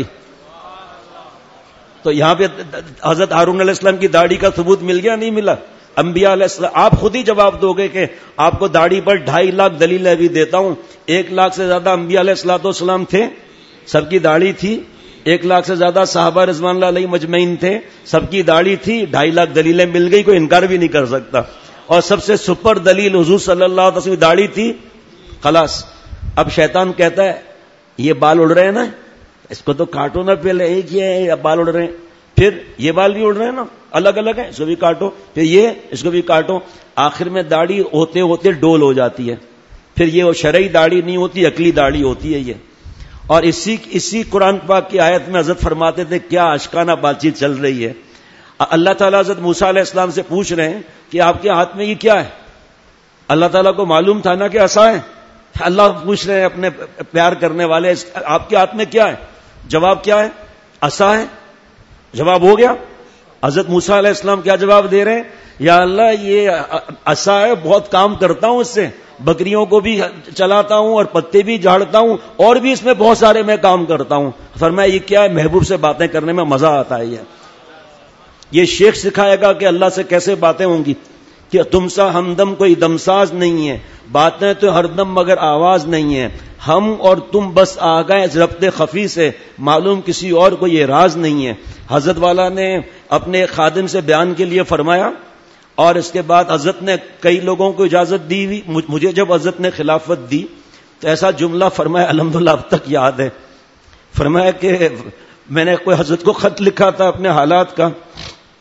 تو یہاں پہ حضرت ہارون علیہ السلام کی داڑھی کا ثبوت مل گیا نہیں ملا؟ انبیاء علیہ السلام آپ خود ہی جواب دو گے کہ آپ کو داڑھی پر ڈھائی لاکھ دلیلیں بھی دیتا ہوں. ایک لاکھ سے زیادہ انبیاء علیہ الصلوۃ والسلام تھے، سب کی داڑھی تھی. ایک لاکھ سے زیادہ صحابہ رضوان اللہ علیہ مجمعین تھے، سب کی داڑھی تھی. ڈھائی لاکھ دلیلیں مل گئی، کوئی انکار بھی نہیں کر سکتا. اور سب سے سپر دلیل حضور صلی اللہ علیہ وسلم داڑھی تھی. خلاص. اب شیطان کہتا ہے یہ بال اڑ رہے ہیں نا، اس کو تو کاٹو نا، پہلے ایک ہی ہے، اب بال اڑ رہے ہیں. پھر یہ بال بھی اڑ رہے ہیں نا، الگ الگ ہے، اس کو بھی کاٹو. پھر یہ اس کو بھی کاٹو. آخر میں داڑھی ہوتے ہوتے ڈول ہو جاتی ہے. پھر یہ شرعی داڑھی نہیں ہوتی، عقلی داڑھی ہوتی ہے یہ. اور اسی اسی قرآن پاک کی آیت میں حضرت فرماتے تھے کیا اشکانہ بات چیت چل رہی ہے. اللہ تعالیٰ حضرت موسیٰ علیہ السلام سے پوچھ رہے ہیں کہ آپ کے ہاتھ میں یہ کیا ہے؟ اللہ تعالیٰ کو معلوم تھا نا کہ عصا ہے. اللہ پوچھ رہے ہیں اپنے پیار کرنے والے آپ کے ہاتھ میں کیا ہے؟ جواب کیا ہے؟ عصا ہے. جواب ہو گیا. حضرت موسیٰ علیہ السلام کیا جواب دے رہے ہیں؟ یا اللہ یہ عصا ہے، بہت کام کرتا ہوں اس سے، بکریوں کو بھی چلاتا ہوں اور پتے بھی جھاڑتا ہوں اور بھی اس میں بہت سارے میں کام کرتا ہوں. فرمایا یہ کیا ہے؟ محبوب سے باتیں کرنے میں مزہ آتا ہے. یہ یہ شیخ سکھائے گا کہ اللہ سے کیسے باتیں ہوں گی. کہ تم سا ہمدم کوئی دمساز نہیں ہے، باتیں تو ہر دم مگر آواز نہیں ہے. ہم اور تم بس آ گئے ربط خفی سے، معلوم کسی اور کو یہ راز نہیں ہے. حضرت والا نے اپنے خادم سے بیان کے لیے فرمایا، اور اس کے بعد حضرت نے کئی لوگوں کو اجازت دی ہوئی. مجھے جب حضرت نے خلافت دی تو ایسا جملہ فرمایا الحمدللہ اب تک یاد ہے. فرمایا کہ میں نے کوئی حضرت کو خط لکھا تھا اپنے حالات کا،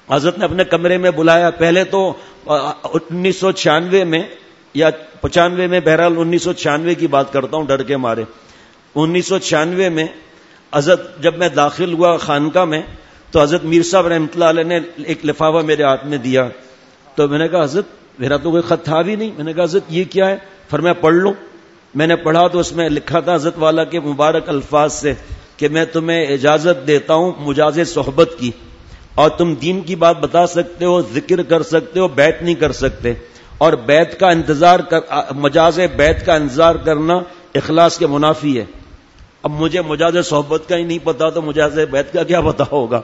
حضرت نے اپنے کمرے میں بلایا. پہلے تو انیس سو چھیانوے میں یا پچانوے میں، بہرحال انیس سو چھیانوے کی بات کرتا ہوں ڈر کے مارے. انیس سو چھیانوے میں حضرت جب میں داخل ہوا خانقاہ میں تو حضرت میر صاحب رحمۃ اللہ علیہ نے ایک لفافہ میرے ہاتھ میں دیا. تو میں نے کہا حضرت میرا تو کوئی خط تھا بھی نہیں. میں نے کہا حضرت یہ کیا ہے؟ فرمایا پڑھ لو. میں نے پڑھا تو اس میں لکھا تھا حضرت والا کے مبارک الفاظ سے کہ میں تمہیں اجازت دیتا ہوں مجاز صحبت کی، اور تم دین کی بات بتا سکتے ہو، ذکر کر سکتے ہو، بیعت نہیں کر سکتے. اور بیعت کا انتظار کر مجاز بیعت کا انتظار کرنا اخلاص کے منافی ہے. اب مجھے مجاز صحبت کا ہی نہیں پتا تو مجاز بیعت کا کیا پتا ہوگا؟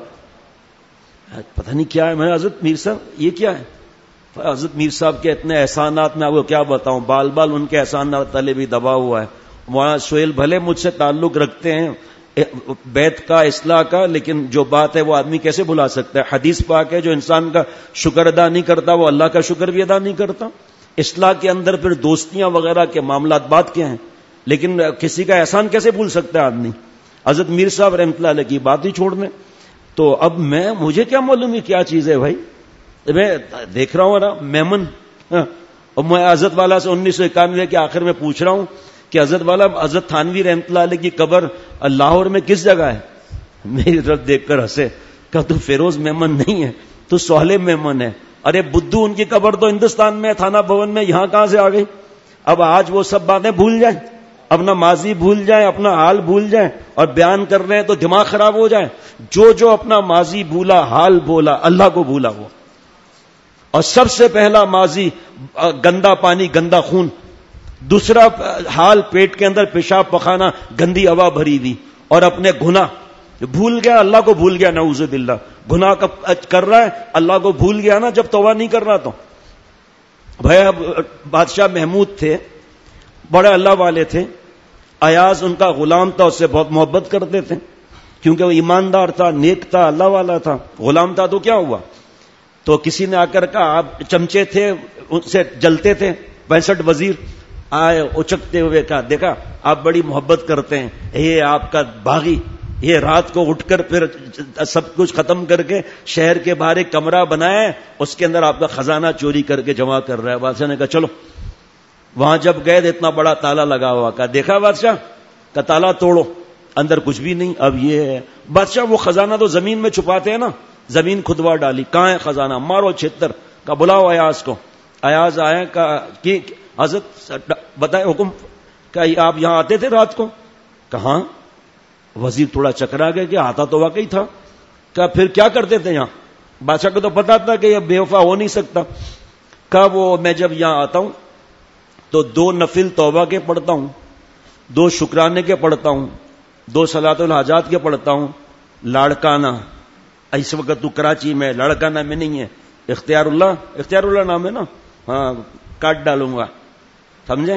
پتہ نہیں کیا ہے. میں حضرت میر صاحب یہ کیا ہے؟ حضرت میر صاحب کے اتنے احسانات میں آپ کو کیا بتاؤں، بال بال ان کے احسانات تلے بھی دبا ہوا ہے. مولانا سہیل بھلے مجھ سے تعلق رکھتے ہیں بیت کا، اصلاح کا، لیکن جو بات ہے وہ آدمی کیسے بھلا سکتا ہے؟ حدیث پاک ہے جو انسان کا شکر ادا نہیں کرتا وہ اللہ کا شکر بھی ادا نہیں کرتا. اصلاح کے اندر پھر دوستیاں وغیرہ کے معاملات بات کیا ہیں، لیکن کسی کا احسان کیسے بھول سکتا ہے آدمی؟ حضرت میر صاحب رحمۃ اللہ علیہ کی بات ہی چھوڑنے. تو اب میں مجھے کیا معلوم ہے کیا چیز ہے بھائی؟ میں دیکھ رہا ہوں نا میمن، اور میں حضرت والا سے انیس سو اکانوے کے آخر میں پوچھ رہا ہوں کہ حضرت والا حضرت تھانوی رحمۃ اللہ علیہ کی قبر لاہور میں کس جگہ ہے؟ میری طرف دیکھ کر ہنسے. کہ تو فیروز میمن نہیں ہے، تو صالح میمن ہے. ارے بدھو ان کی قبر تو ہندوستان میں تھانہ بھون میں، یہاں کہاں سے آ گئی؟ اب آج وہ سب باتیں بھول جائیں، اپنا ماضی بھول جائیں، اپنا حال بھول جائیں، اور بیان کر رہے ہیں تو دماغ خراب ہو جائے. جو جو اپنا ماضی بھولا، حال بولا، اللہ کو بھولا وہ. اور سب سے پہلا ماضی گندا پانی گندا خون، دوسرا حال پیٹ کے اندر پیشاب پخانا، گندی ہوا بھری ہوئی، اور اپنے گناہ بھول گیا، اللہ کو بھول گیا، نعوذ باللہ. گناہ کر رہا ہے اللہ کو بھول گیا نا جب توبہ نہیں کر رہا. تو بھائی اب بادشاہ محمود تھے، بڑے اللہ والے تھے. ایاز ان کا غلام تھا، اس سے بہت محبت کرتے تھے کیونکہ وہ ایماندار تھا، نیک تھا، اللہ والا تھا. غلام تھا تو کیا ہوا؟ تو کسی نے آ کر کہا، آپ چمچے تھے ان سے جلتے تھے، پینسٹھ وزیر آئے اچکتے ہوئے، کہا دیکھا آپ بڑی محبت کرتے ہیں، یہ آپ کا باغی یہ رات کو اٹھ کر پھر سب کچھ ختم کر کے شہر کے باہر ایک کمرہ بنایا ہے، اس کے اندر آپ کا خزانہ چوری کر کے جمع کر رہا ہے. بادشاہ نے کہا چلو. وہاں جب گئے تو اتنا بڑا تالا لگا ہوا. کہا دیکھا بادشاہ؟ کا تالا توڑو، اندر کچھ بھی نہیں. اب یہ ہے بادشاہ، وہ خزانہ تو زمین میں چھپاتے ہیں نا، زمین کھدوا ڈالی، کہاں ہے خزانہ؟ مارو چھتر. کا بلاؤ ایاز کو. ایاز آئے، کہا کہ حضرت بتائے حکم، کہ آپ یہاں آتے تھے رات کو؟ کہاں؟ وزیر تھوڑا چکرا گیا کہ آتا تو واقعی تھا. کہا پھر کیا کرتے تھے یہاں؟ بادشاہ کو تو پتا تھا کہ یہ بے وفا ہو نہیں سکتا. کہا وہ میں جب یہاں آتا ہوں تو دو نفل توبہ کے پڑھتا ہوں، دو شکرانے کے پڑھتا ہوں، دو صلاۃ الحاجات کے پڑھتا ہوں. لاڑکانہ، اس وقت تو کراچی میں، لاڑکانہ میں نہیں ہے، اختیار اللہ، اختیار اللہ نام ہے نا، ہاں کاٹ ڈالوں گا، سمجھیں؟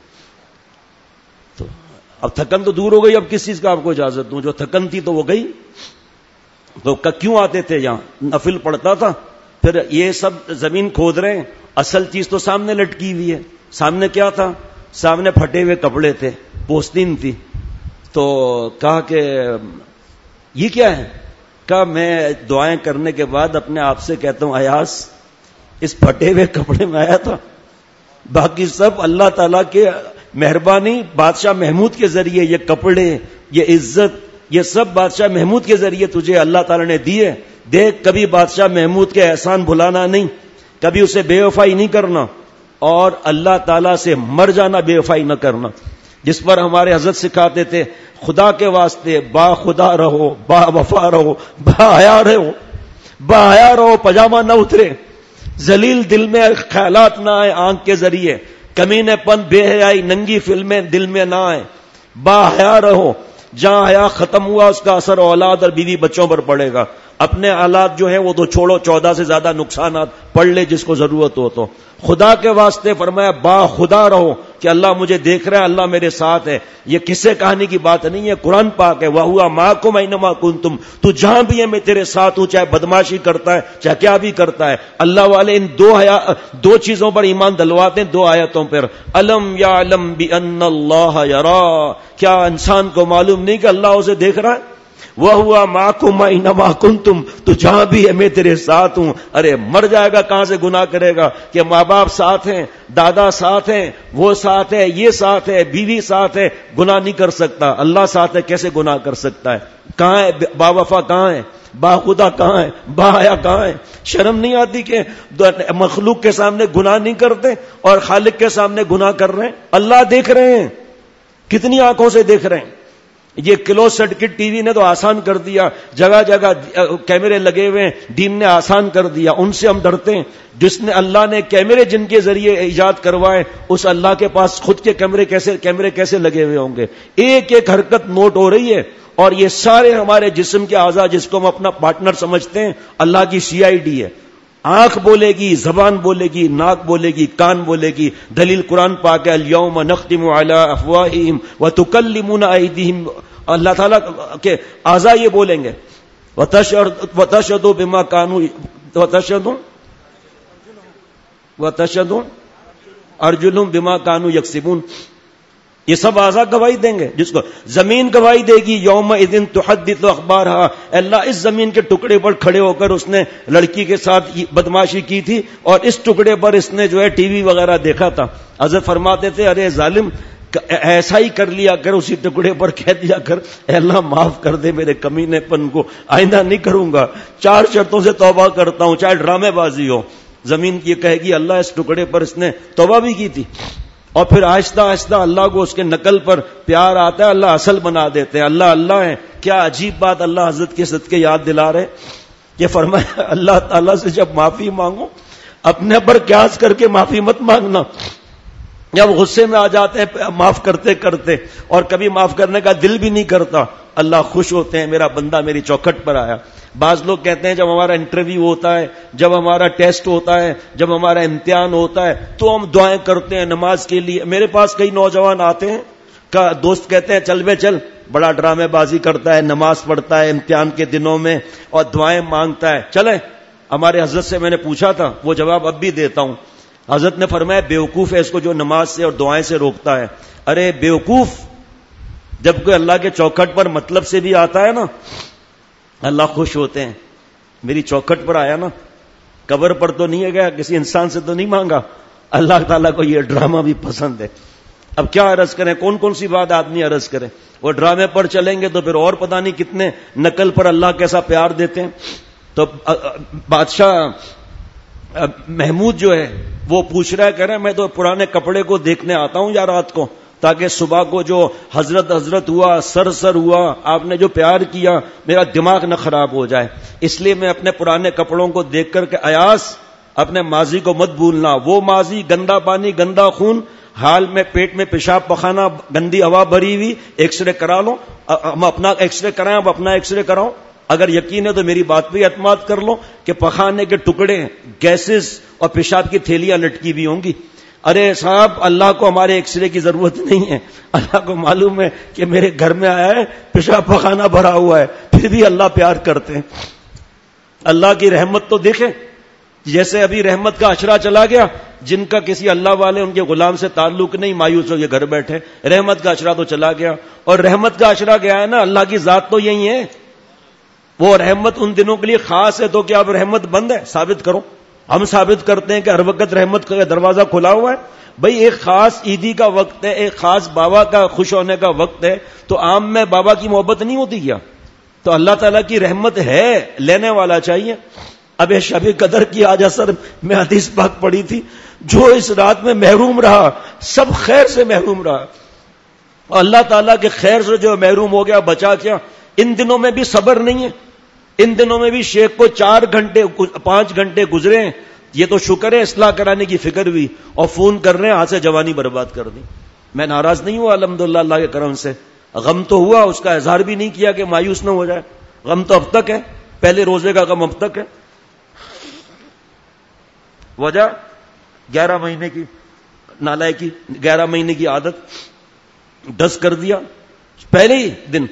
تو اب تھکن تو دور ہو گئی، اب کس چیز کا آپ کو اجازت دوں؟ جو تھکن تھی تو وہ گئی. تو کیوں آتے تھے یہاں؟ نفل پڑھتا تھا. پھر یہ سب زمین کھود رہے ہیں، اصل چیز تو سامنے لٹکی ہوئی ہے. سامنے کیا تھا؟ سامنے پھٹے ہوئے کپڑے تھے، پوستین تھی. تو کہا کہ یہ کیا ہے؟ کہا میں دعائیں کرنے کے بعد اپنے آپ سے کہتا ہوں ایاز اس پھٹے ہوئے کپڑے میں آیا تھا، باقی سب اللہ تعالیٰ کے مہربانی، بادشاہ محمود کے ذریعے یہ کپڑے، یہ عزت، یہ سب بادشاہ محمود کے ذریعے تجھے اللہ تعالیٰ نے دیے. دیکھ کبھی بادشاہ محمود کے احسان بھلانا نہیں، کبھی اسے بے وفائی نہیں کرنا، اور اللہ تعالیٰ سے مر جانا بے وفائی نہ کرنا. جس پر ہمارے حضرت سکھاتے تھے خدا کے واسطے با خدا رہو، با وفا رہو، با حیا رہو، با حیا رہو، پجامہ نہ اترے، ذلیل دل میں خیالات نہ آئے آنکھ کے ذریعے، کمینے پن بے حیائی ننگی فلمیں دل میں نہ آئے، با حیا رہو. جہاں حیا ختم ہوا اس کا اثر اولاد اور بیوی بچوں پر پڑے گا. اپنے آلات جو ہیں وہ تو چھوڑو، چودہ سے زیادہ نقصانات پڑھ لے جس کو ضرورت ہو. تو خدا کے واسطے فرمایا با خدا رہو کہ اللہ مجھے دیکھ رہا ہے، اللہ میرے ساتھ ہے. یہ قصے کہانی کی بات نہیں ہے، قرآن پاک ہے. وَهُوَ مَعَكُمْ أَيْنَمَا كُنتُمْ، تو جہاں بھی ہے میں تیرے ساتھ ہوں، چاہے بدماشی کرتا ہے چاہے کیا بھی کرتا ہے. اللہ والے ان دو حیا دو چیزوں پر ایمان دلواتے ہیں، دو آیتوں پر. الم یعلم بأن اللہ یرا، کیا انسان کو معلوم نہیں کہ اللہ اسے دیکھ رہا ہے؟ وَهُوَ مَعَكُمْ أَيْنَمَا كُنْتُمْ، تو جہاں بھی ہے میں تیرے ساتھ ہوں. ارے مر جائے گا کہاں سے گناہ کرے گا؟ کہ ماں باپ ساتھ ہیں، دادا ساتھ ہیں، وہ ساتھ ہے، یہ ساتھ ہے، بیوی ساتھ ہے، گناہ نہیں کر سکتا. اللہ ساتھ ہے، کیسے گناہ کر سکتا ہے؟ کہاں ہے با وفا؟ کہاں ہے با خدا؟ کہاں ہے با حیا؟ کہاں ہے؟ شرم نہیں آتی کہ مخلوق کے سامنے گناہ نہیں کرتے اور خالق کے سامنے گناہ کر رہے ہیں؟ اللہ دیکھ رہے ہیں، کتنی آنکھوں سے دیکھ رہے ہیں. یہ کلو سرکٹ ٹی وی نے تو آسان کر دیا، جگہ جگہ کیمرے لگے ہوئے ہیں، دین نے آسان کر دیا. ان سے ہم ڈرتے ہیں. جس نے اللہ نے کیمرے جن کے ذریعے ایجاد کروائے، اس اللہ کے پاس خود کے کیمرے کیسے کیمرے کیسے لگے ہوئے ہوں گے؟ ایک ایک حرکت نوٹ ہو رہی ہے. اور یہ سارے ہمارے جسم کے اعضاء جس کو ہم اپنا پارٹنر سمجھتے ہیں، اللہ کی سی آئی ڈی ہے. آنکھ بولے گی، زبان بولے گی، ناک بولے گی، کان بولے گی. دلیل قرآن پاک ہے، الیوم نختم علی افواہہم وتکلمنا ایدیہم. اللہ تعالیٰ کے اعضاء یہ بولیں گے. وتشہد بما کانوا وتشہد وتشہد ارجلہم بما کانوا یکسبون. یہ سب اعضاء گواہی دیں گے. جس کو زمین گواہی دے گی، یوم اذن تحدث اخبارہا. اللہ اس زمین کے ٹکڑے پر کھڑے ہو کر اس نے لڑکی کے ساتھ بدماشی کی تھی اور اس ٹکڑے پر اس نے جو ہے ٹی وی وغیرہ دیکھا تھا. حضرت فرماتے تھے ارے ظالم، ایسا ہی کر لیا کر، اسی ٹکڑے پر کہہ دیا کر اے اللہ معاف کر دے میرے کمینے پن کو، آئندہ نہیں کروں گا، چار شرطوں سے توبہ کرتا ہوں، چاہے ڈرامے بازی ہو. زمین یہ کہے گی اللہ اس ٹکڑے پر اس نے توبہ بھی کی تھی. اور پھر آہستہ آہستہ اللہ کو اس کے نقل پر پیار آتا ہے، اللہ اصل بنا دیتے ہیں. اللہ اللہ ہے. کیا عجیب بات اللہ حضرت کے صدقے یاد دلا رہے. یہ فرمایا اللہ تعالیٰ سے جب معافی مانگو، اپنے پر قیاس کر کے معافی مت مانگنا. جب غصے میں آ جاتے ہیں معاف کرتے کرتے اور کبھی معاف کرنے کا دل بھی نہیں کرتا، اللہ خوش ہوتے ہیں میرا بندہ میری چوکھٹ پر آیا. بعض لوگ کہتے ہیں جب ہمارا انٹرویو ہوتا ہے، جب ہمارا ٹیسٹ ہوتا ہے، جب ہمارا امتحان ہوتا ہے تو ہم دعائیں کرتے ہیں نماز کے لیے. میرے پاس کئی نوجوان آتے ہیں کا دوست کہتے ہیں چل بے چل، بڑا ڈرامے بازی کرتا ہے، نماز پڑھتا ہے امتحان کے دنوں میں اور دعائیں مانگتا ہے. چلیں ہمارے حضرت سے میں نے پوچھا تھا، وہ جواب اب بھی دیتا ہوں. حضرت نے فرمایا بیوقوف ہے اس کو جو نماز سے اور دعائیں سے روکتا ہے. ارے بیوقوف، جب کوئی اللہ کے چوکھٹ پر مطلب سے بھی آتا ہے نا، اللہ خوش ہوتے ہیں. میری چوکھٹ پر آیا نا، قبر پر تو نہیں ہے گیا، کسی انسان سے تو نہیں مانگا. اللہ تعالیٰ کو یہ ڈرامہ بھی پسند ہے. اب کیا عرض کریں، کون کون سی بات آدمی عرض کرے. وہ ڈرامے پر چلیں گے تو پھر اور پتہ نہیں کتنے نقل پر اللہ کیسا پیار دیتے ہیں. تو بادشاہ محمود جو ہے وہ پوچھ رہا ہے، کہہ رہا ہے میں تو پرانے کپڑے کو دیکھنے آتا ہوں یا رات کو، تاکہ صبح کو جو حضرت حضرت ہوا، سر سر ہوا، آپ نے جو پیار کیا، میرا دماغ نہ خراب ہو جائے. اس لیے میں اپنے پرانے کپڑوں کو دیکھ کر کے ایاس اپنے ماضی کو مت بھولنا. وہ ماضی گندا پانی، گندا خون، حال میں پیٹ میں پیشاب پخانا، گندی ہوا بھری ہوئی، ایکس رے کرا لو. ہم اپنا ایکس رے کرائیں، اب اپنا ایکس رے کراؤ. اگر یقین ہے تو میری بات پہ اعتماد کر لو کہ پخانے کے ٹکڑے، گیسز اور پیشاب کی تھیلیاں لٹکی بھی ہوں گی. ارے صاحب اللہ کو ہمارے ایکس رے کی ضرورت نہیں ہے. اللہ کو معلوم ہے کہ میرے گھر میں آیا ہے پیشاب پخانہ بھرا ہوا ہے، پھر بھی اللہ پیار کرتے ہیں. اللہ کی رحمت تو دیکھیں. جیسے ابھی رحمت کا اشرا چلا گیا، جن کا کسی اللہ والے ان کے غلام سے تعلق نہیں، مایوس ہو کے گھر بیٹھے، رحمت کا اشرا تو چلا گیا. اور رحمت کا اشرا گیا ہے نا، اللہ کی ذات تو یہی ہے. وہ رحمت ان دنوں کے لیے خاص ہے، تو کیا اب رحمت بند ہے؟ ثابت کرو. ہم ثابت کرتے ہیں کہ ہر وقت رحمت کا دروازہ کھلا ہوا ہے. بھئی ایک خاص عیدی کا وقت ہے، ایک خاص بابا کا خوش ہونے کا وقت ہے، تو عام میں بابا کی محبت نہیں ہوتی کیا؟ تو اللہ تعالیٰ کی رحمت ہے، لینے والا چاہیے. اب شب قدر کی آج اثر میں حدیث پاک پڑھی تھی، جو اس رات میں محروم رہا سب خیر سے محروم رہا. اور اللہ تعالیٰ کے خیر سے جو محروم ہو گیا بچا کیا. ان دنوں میں بھی صبر نہیں ہے. ان دنوں میں بھی شیخ کو چار گھنٹے پانچ گھنٹے گزرے ہیں. یہ تو شکر ہے اصلاح کرانے کی فکر ہوئی، اور فون کر رہے ہیں ہاتھ سے جوانی برباد کر دی. میں ناراض نہیں ہوا الحمدللہ اللہ کے کرم سے. غم تو ہوا، اس کا اظہار بھی نہیں کیا کہ مایوس نہ ہو جائے. غم تو اب تک ہے، پہلے روزے کا غم اب تک ہے. وجہ گیارہ مہینے کی نالائے کی گیارہ مہینے کی عادت دس کر دیا پہلے ہی دن.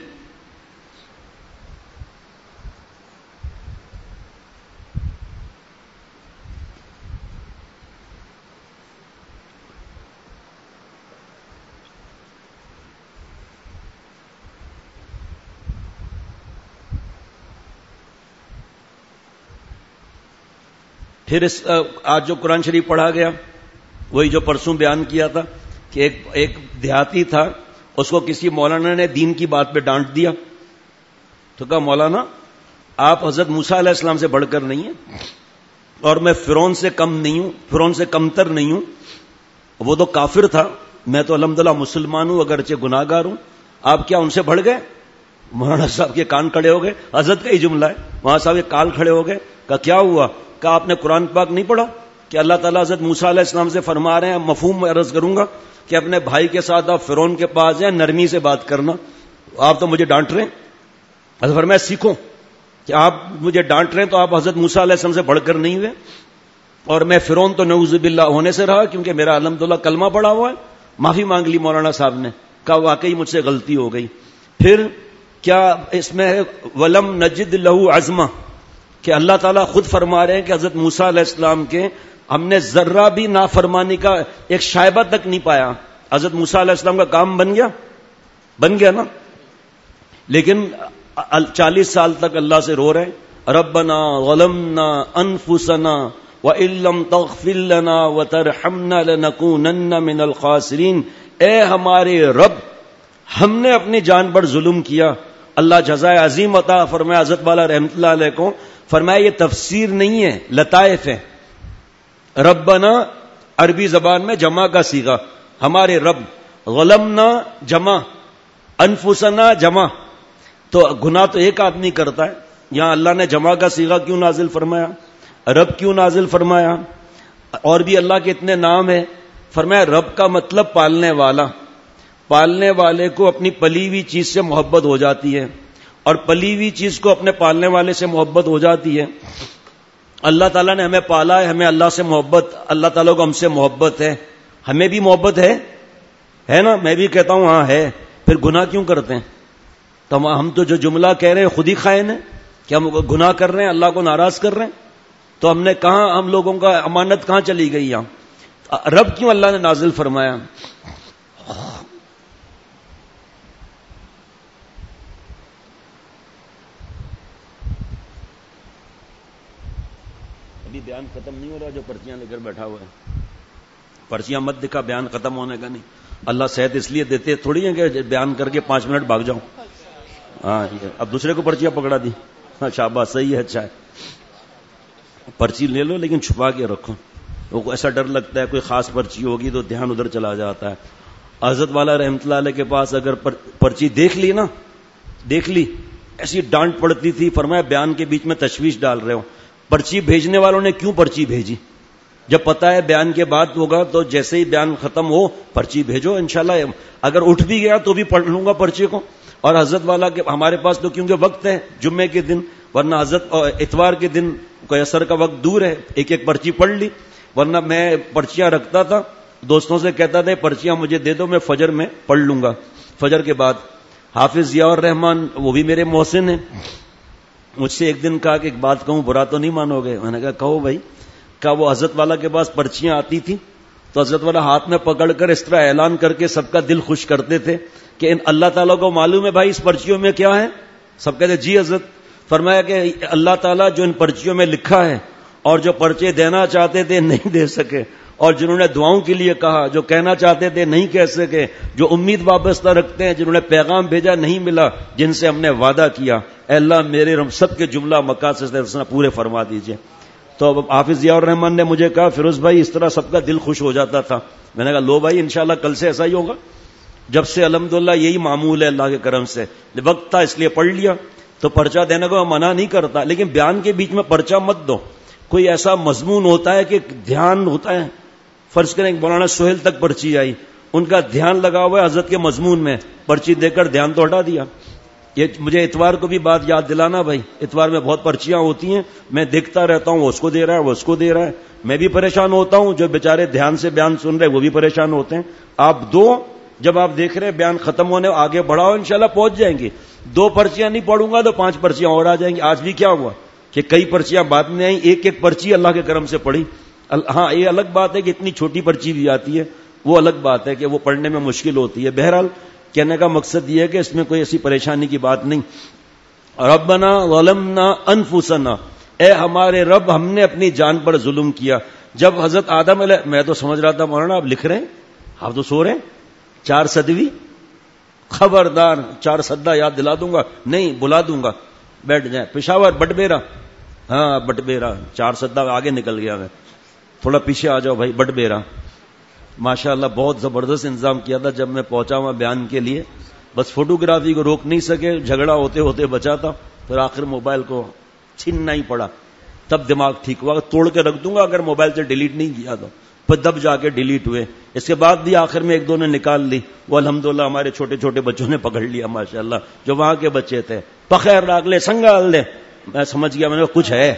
پھر اس آج جو قرآن شریف پڑھا گیا وہی جو پرسوں بیان کیا تھا کہ ایک ایک دیہاتی تھا, اس کو کسی مولانا نے دین کی بات پہ ڈانٹ دیا تو کہا مولانا آپ حضرت موسیٰ علیہ السلام سے بڑھ کر نہیں ہیں اور میں فرعون سے کم نہیں ہوں, فرعون سے کمتر نہیں ہوں. وہ تو کافر تھا, میں تو الحمدللہ مسلمان ہوں اگرچہ گناہگار ہوں, آپ کیا ان سے بڑھ گئے؟ مولانا صاحب کے کان کھڑے ہو گئے, حضرت کا ہی جملہ ہے, وہاں صاحب کے کال کھڑے ہو گئے. کہا کیا ہوا؟ کہا آپ نے قرآن پاک نہیں پڑھا کہ اللہ تعالیٰ حضرت موسیٰ علیہ السلام سے فرما رہے ہیں, مفہوم عرض کروں گا کہ اپنے بھائی کے ساتھ آپ فرعون کے پاس جائیں, نرمی سے بات کرنا. آپ تو مجھے ڈانٹ رہے ہیں. حضرت فرمایا سیکھو کہ آپ مجھے ڈانٹ رہے ہیں تو آپ حضرت موسیٰ علیہ السلام سے بڑھ کر نہیں ہوئے, اور میں فرعون تو نعوذ باللہ ہونے سے رہا کیونکہ میرا الحمدللہ کلمہ پڑا ہوا ہے. معافی مانگ لی مولانا صاحب نے, کہا واقعی مجھ سے غلطی ہو گئی. پھر کیا اس میں ہے ولم نجد لہو عزما, کہ اللہ تعالیٰ خود فرما رہے ہیں کہ حضرت موسیٰ علیہ السلام کے ہم نے ذرہ بھی نافرمانی کا ایک شائبہ تک نہیں پایا. حضرت موسیٰ علیہ السلام کا کام بن گیا, بن گیا نا, لیکن چالیس سال تک اللہ سے رو رہے ہیں ربنا ظلمنا انفسنا وان لم تغفر لنا وترحمنا لنکونن من الخاسرین. اے ہمارے رب, ہم نے اپنی جان پر ظلم کیا. اللہ جزائے عظیم عطا فرمایا حضرت والا رحمت اللہ علیہ کو, فرمایا یہ تفسیر نہیں ہے, لطائف ہے. ربنا عربی زبان میں جمع کا صیغہ, ہمارے رب, ظلمنا جمع, انفسنا جمع, تو گناہ تو ایک آدمی کرتا ہے. یہاں اللہ نے جمع کا صیغہ کیوں نازل فرمایا, رب کیوں نازل فرمایا؟ اور بھی اللہ کے اتنے نام ہیں. فرمایا رب کا مطلب پالنے والا, پالنے والے کو اپنی پلی ہوئی چیز سے محبت ہو جاتی ہے, اور پلی ہوئی چیز کو اپنے پالنے والے سے محبت ہو جاتی ہے. اللہ تعالیٰ نے ہمیں پالا ہے, ہمیں اللہ سے محبت, اللہ تعالیٰ کو ہم سے محبت ہے, ہمیں بھی محبت ہے, ہے نا؟ میں بھی کہتا ہوں ہاں ہے, پھر گناہ کیوں کرتے ہیں؟ تو ہم تو جو جملہ کہہ رہے ہیں خود ہی خائن ہے کہ ہم گناہ کر رہے ہیں, اللہ کو ناراض کر رہے ہیں. تو ہم نے کہاں, ہم لوگوں کا امانت کہاں چلی گئی یہاں؟ رب کیوں اللہ نے نازل فرمایا؟ ابھی بیان ختم نہیں ہو رہا, جو پرچیاں لے کر بیٹھا ہوا ہے. پرچیاں مت دکھا, بیان ختم ہونے کا نہیں. اللہ صحت اس لیے دیتے تھوڑی ہیں کہ بیان کر کے پانچ منٹ بھاگ جاؤں. ہاں اب دوسرے کو پرچیاں پکڑا دی. ہاں شاباش, صحیح ہے, اچھا ہے. پرچی لے لو لیکن چھپا کے رکھو. وہ ایسا ڈر لگتا ہے کوئی خاص پرچی ہوگی تو دھیان ادھر چلا جاتا ہے. حضرت والا رحمت اللہ علیہ کے پاس اگر پرچی دیکھ لی نا, دیکھ لی, ایسی ڈانٹ پڑتی تھی. فرمایا بیان کے بیچ میں تشویش ڈال رہے ہو. پرچی بھیجنے والوں نے کیوں پرچی بھیجی؟ جب پتا ہے بیان کے بعد ہوگا تو جیسے ہی بیان ختم ہو پرچی بھیجو, انشاءاللہ اگر اٹھ بھی گیا تو بھی پڑھ لوں گا پرچی کو. اور حضرت والا کے ہمارے پاس تو کیونکہ وقت ہے جمعے کے دن, ورنہ حضرت اتوار کے دن کوئی اثر کا وقت دور ہے, ایک ایک پرچی پڑھ لی. ورنہ میں پرچیاں رکھتا تھا, دوستوں سے کہتا تھا پرچیاں مجھے دے دو, میں فجر میں پڑھ لوں گا, فجر کے بعد. حافظ ضیاء الرحمان وہ بھی میرے محسن ہیں, مجھ سے ایک دن کہا کہ ایک بات کہوں, برا تو نہیں مانو گے؟ میں نے کہا کہو بھائی. کہا وہ حضرت والا کے پاس پرچیاں آتی تھی تو حضرت والا ہاتھ میں پکڑ کر اس طرح اعلان کر کے سب کا دل خوش کرتے تھے کہ ان اللہ تعالیٰ کو معلوم ہے بھائی اس پرچیوں میں کیا ہے. سب کہتے جی حضرت. فرمایا کہ اللہ تعالیٰ جو ان پرچیوں میں لکھا ہے, اور جو پرچے دینا چاہتے تھے نہیں دے سکے, اور جنہوں نے دعاؤں کے لیے کہا, جو کہنا چاہتے تھے نہیں کہہ سکے, جو امید وابستہ رکھتے ہیں, جنہوں نے پیغام بھیجا نہیں ملا, جن سے ہم نے وعدہ کیا, اے اللہ میرے رب سب کے جملہ مقاصد پورے فرما دیجئے. تو اب حافظ ضیاء الرحمان نے مجھے کہا فیروز بھائی اس طرح سب کا دل خوش ہو جاتا تھا. میں نے کہا لو بھائی انشاءاللہ کل سے ایسا ہی ہوگا. جب سے الحمدللہ یہی معمول ہے اللہ کے کرم سے. وقت تھا اس لیے پڑھ لیا. تو پرچہ دینے کو میں منع نہیں کرتا, لیکن بیان کے بیچ میں پرچہ مت دو. کوئی ایسا مضمون ہوتا ہے کہ دھیان ہوتا ہے, فرض کریں مولانا سہیل تک پرچی آئی, ان کا دھیان لگا ہوا ہے حضرت کے مضمون میں, پرچی دے کر دھیان تو ہٹا دیا. یہ مجھے اتوار کو بھی بات یاد دلانا بھائی, اتوار میں بہت پرچیاں ہوتی ہیں, میں دیکھتا رہتا ہوں وہ اس کو دے رہا ہے وہ اس کو دے رہا ہے, میں بھی پریشان ہوتا ہوں, جو بیچارے دھیان سے بیان سن رہے وہ بھی پریشان ہوتے ہیں. آپ دو, جب آپ دیکھ رہے ہیں بیان ختم ہونے آگے بڑھاؤ, انشاءاللہ پہنچ جائیں گے. دو پرچیاں نہیں پڑھوں گا تو پانچ پرچیاں اور آ جائیں گی. آج بھی کیا ہوا کہ کئی پرچیاں بعد میں آئیں, ایک ایک پرچی اللہ کے کرم سے پڑھی. ہاں یہ الگ بات ہے کہ اتنی چھوٹی پرچی بھی آتی ہے, وہ الگ بات ہے کہ وہ پڑھنے میں مشکل ہوتی ہے. بہرحال کہنے کا مقصد یہ ہے کہ اس میں کوئی ایسی پریشانی کی بات نہیں. ربنا ظلمنا انفسنا, اے ہمارے رب ہم نے اپنی جان پر ظلم کیا. جب حضرت آدم علیہ، میں تو سمجھ رہا تھا مولانا آپ لکھ رہے ہیں، آپ تو سو رہے ہیں، چار صدوی، خبردار چار سدا یاد دلا دوں گا، نہیں بلا دوں گا، بیٹھ جائیں. پشاور بٹبیرا، ہاں بٹبیرا، چار سدا آگے نکل گیا میں، تھوڑا پیچھے آ جاؤ بھائی. بٹبیرا ماشاءاللہ بہت زبردست انتظام کیا تھا. جب میں پہنچا وہاں بیان کے لیے، بس فوٹوگرافی کو روک نہیں سکے، جھگڑا ہوتے ہوتے بچا تھا، پھر آخر موبائل کو چھیننا ہی پڑا. تب دماغ ٹھیک ہوا، توڑ کے رکھ دوں گا اگر موبائل سے ڈیلیٹ نہیں کیا تو، پھر دب جا کے ڈیلیٹ ہوئے. اس کے بعد بھی آخر میں ایک دو نے نکال لی، وہ الحمدللہ ہمارے چھوٹے چھوٹے بچوں نے پکڑ لیا ماشاءاللہ، جو وہاں کے بچے تھے. پخیر راگ لے سنگال لے، میں سمجھ گیا، میں نے کچھ ہے.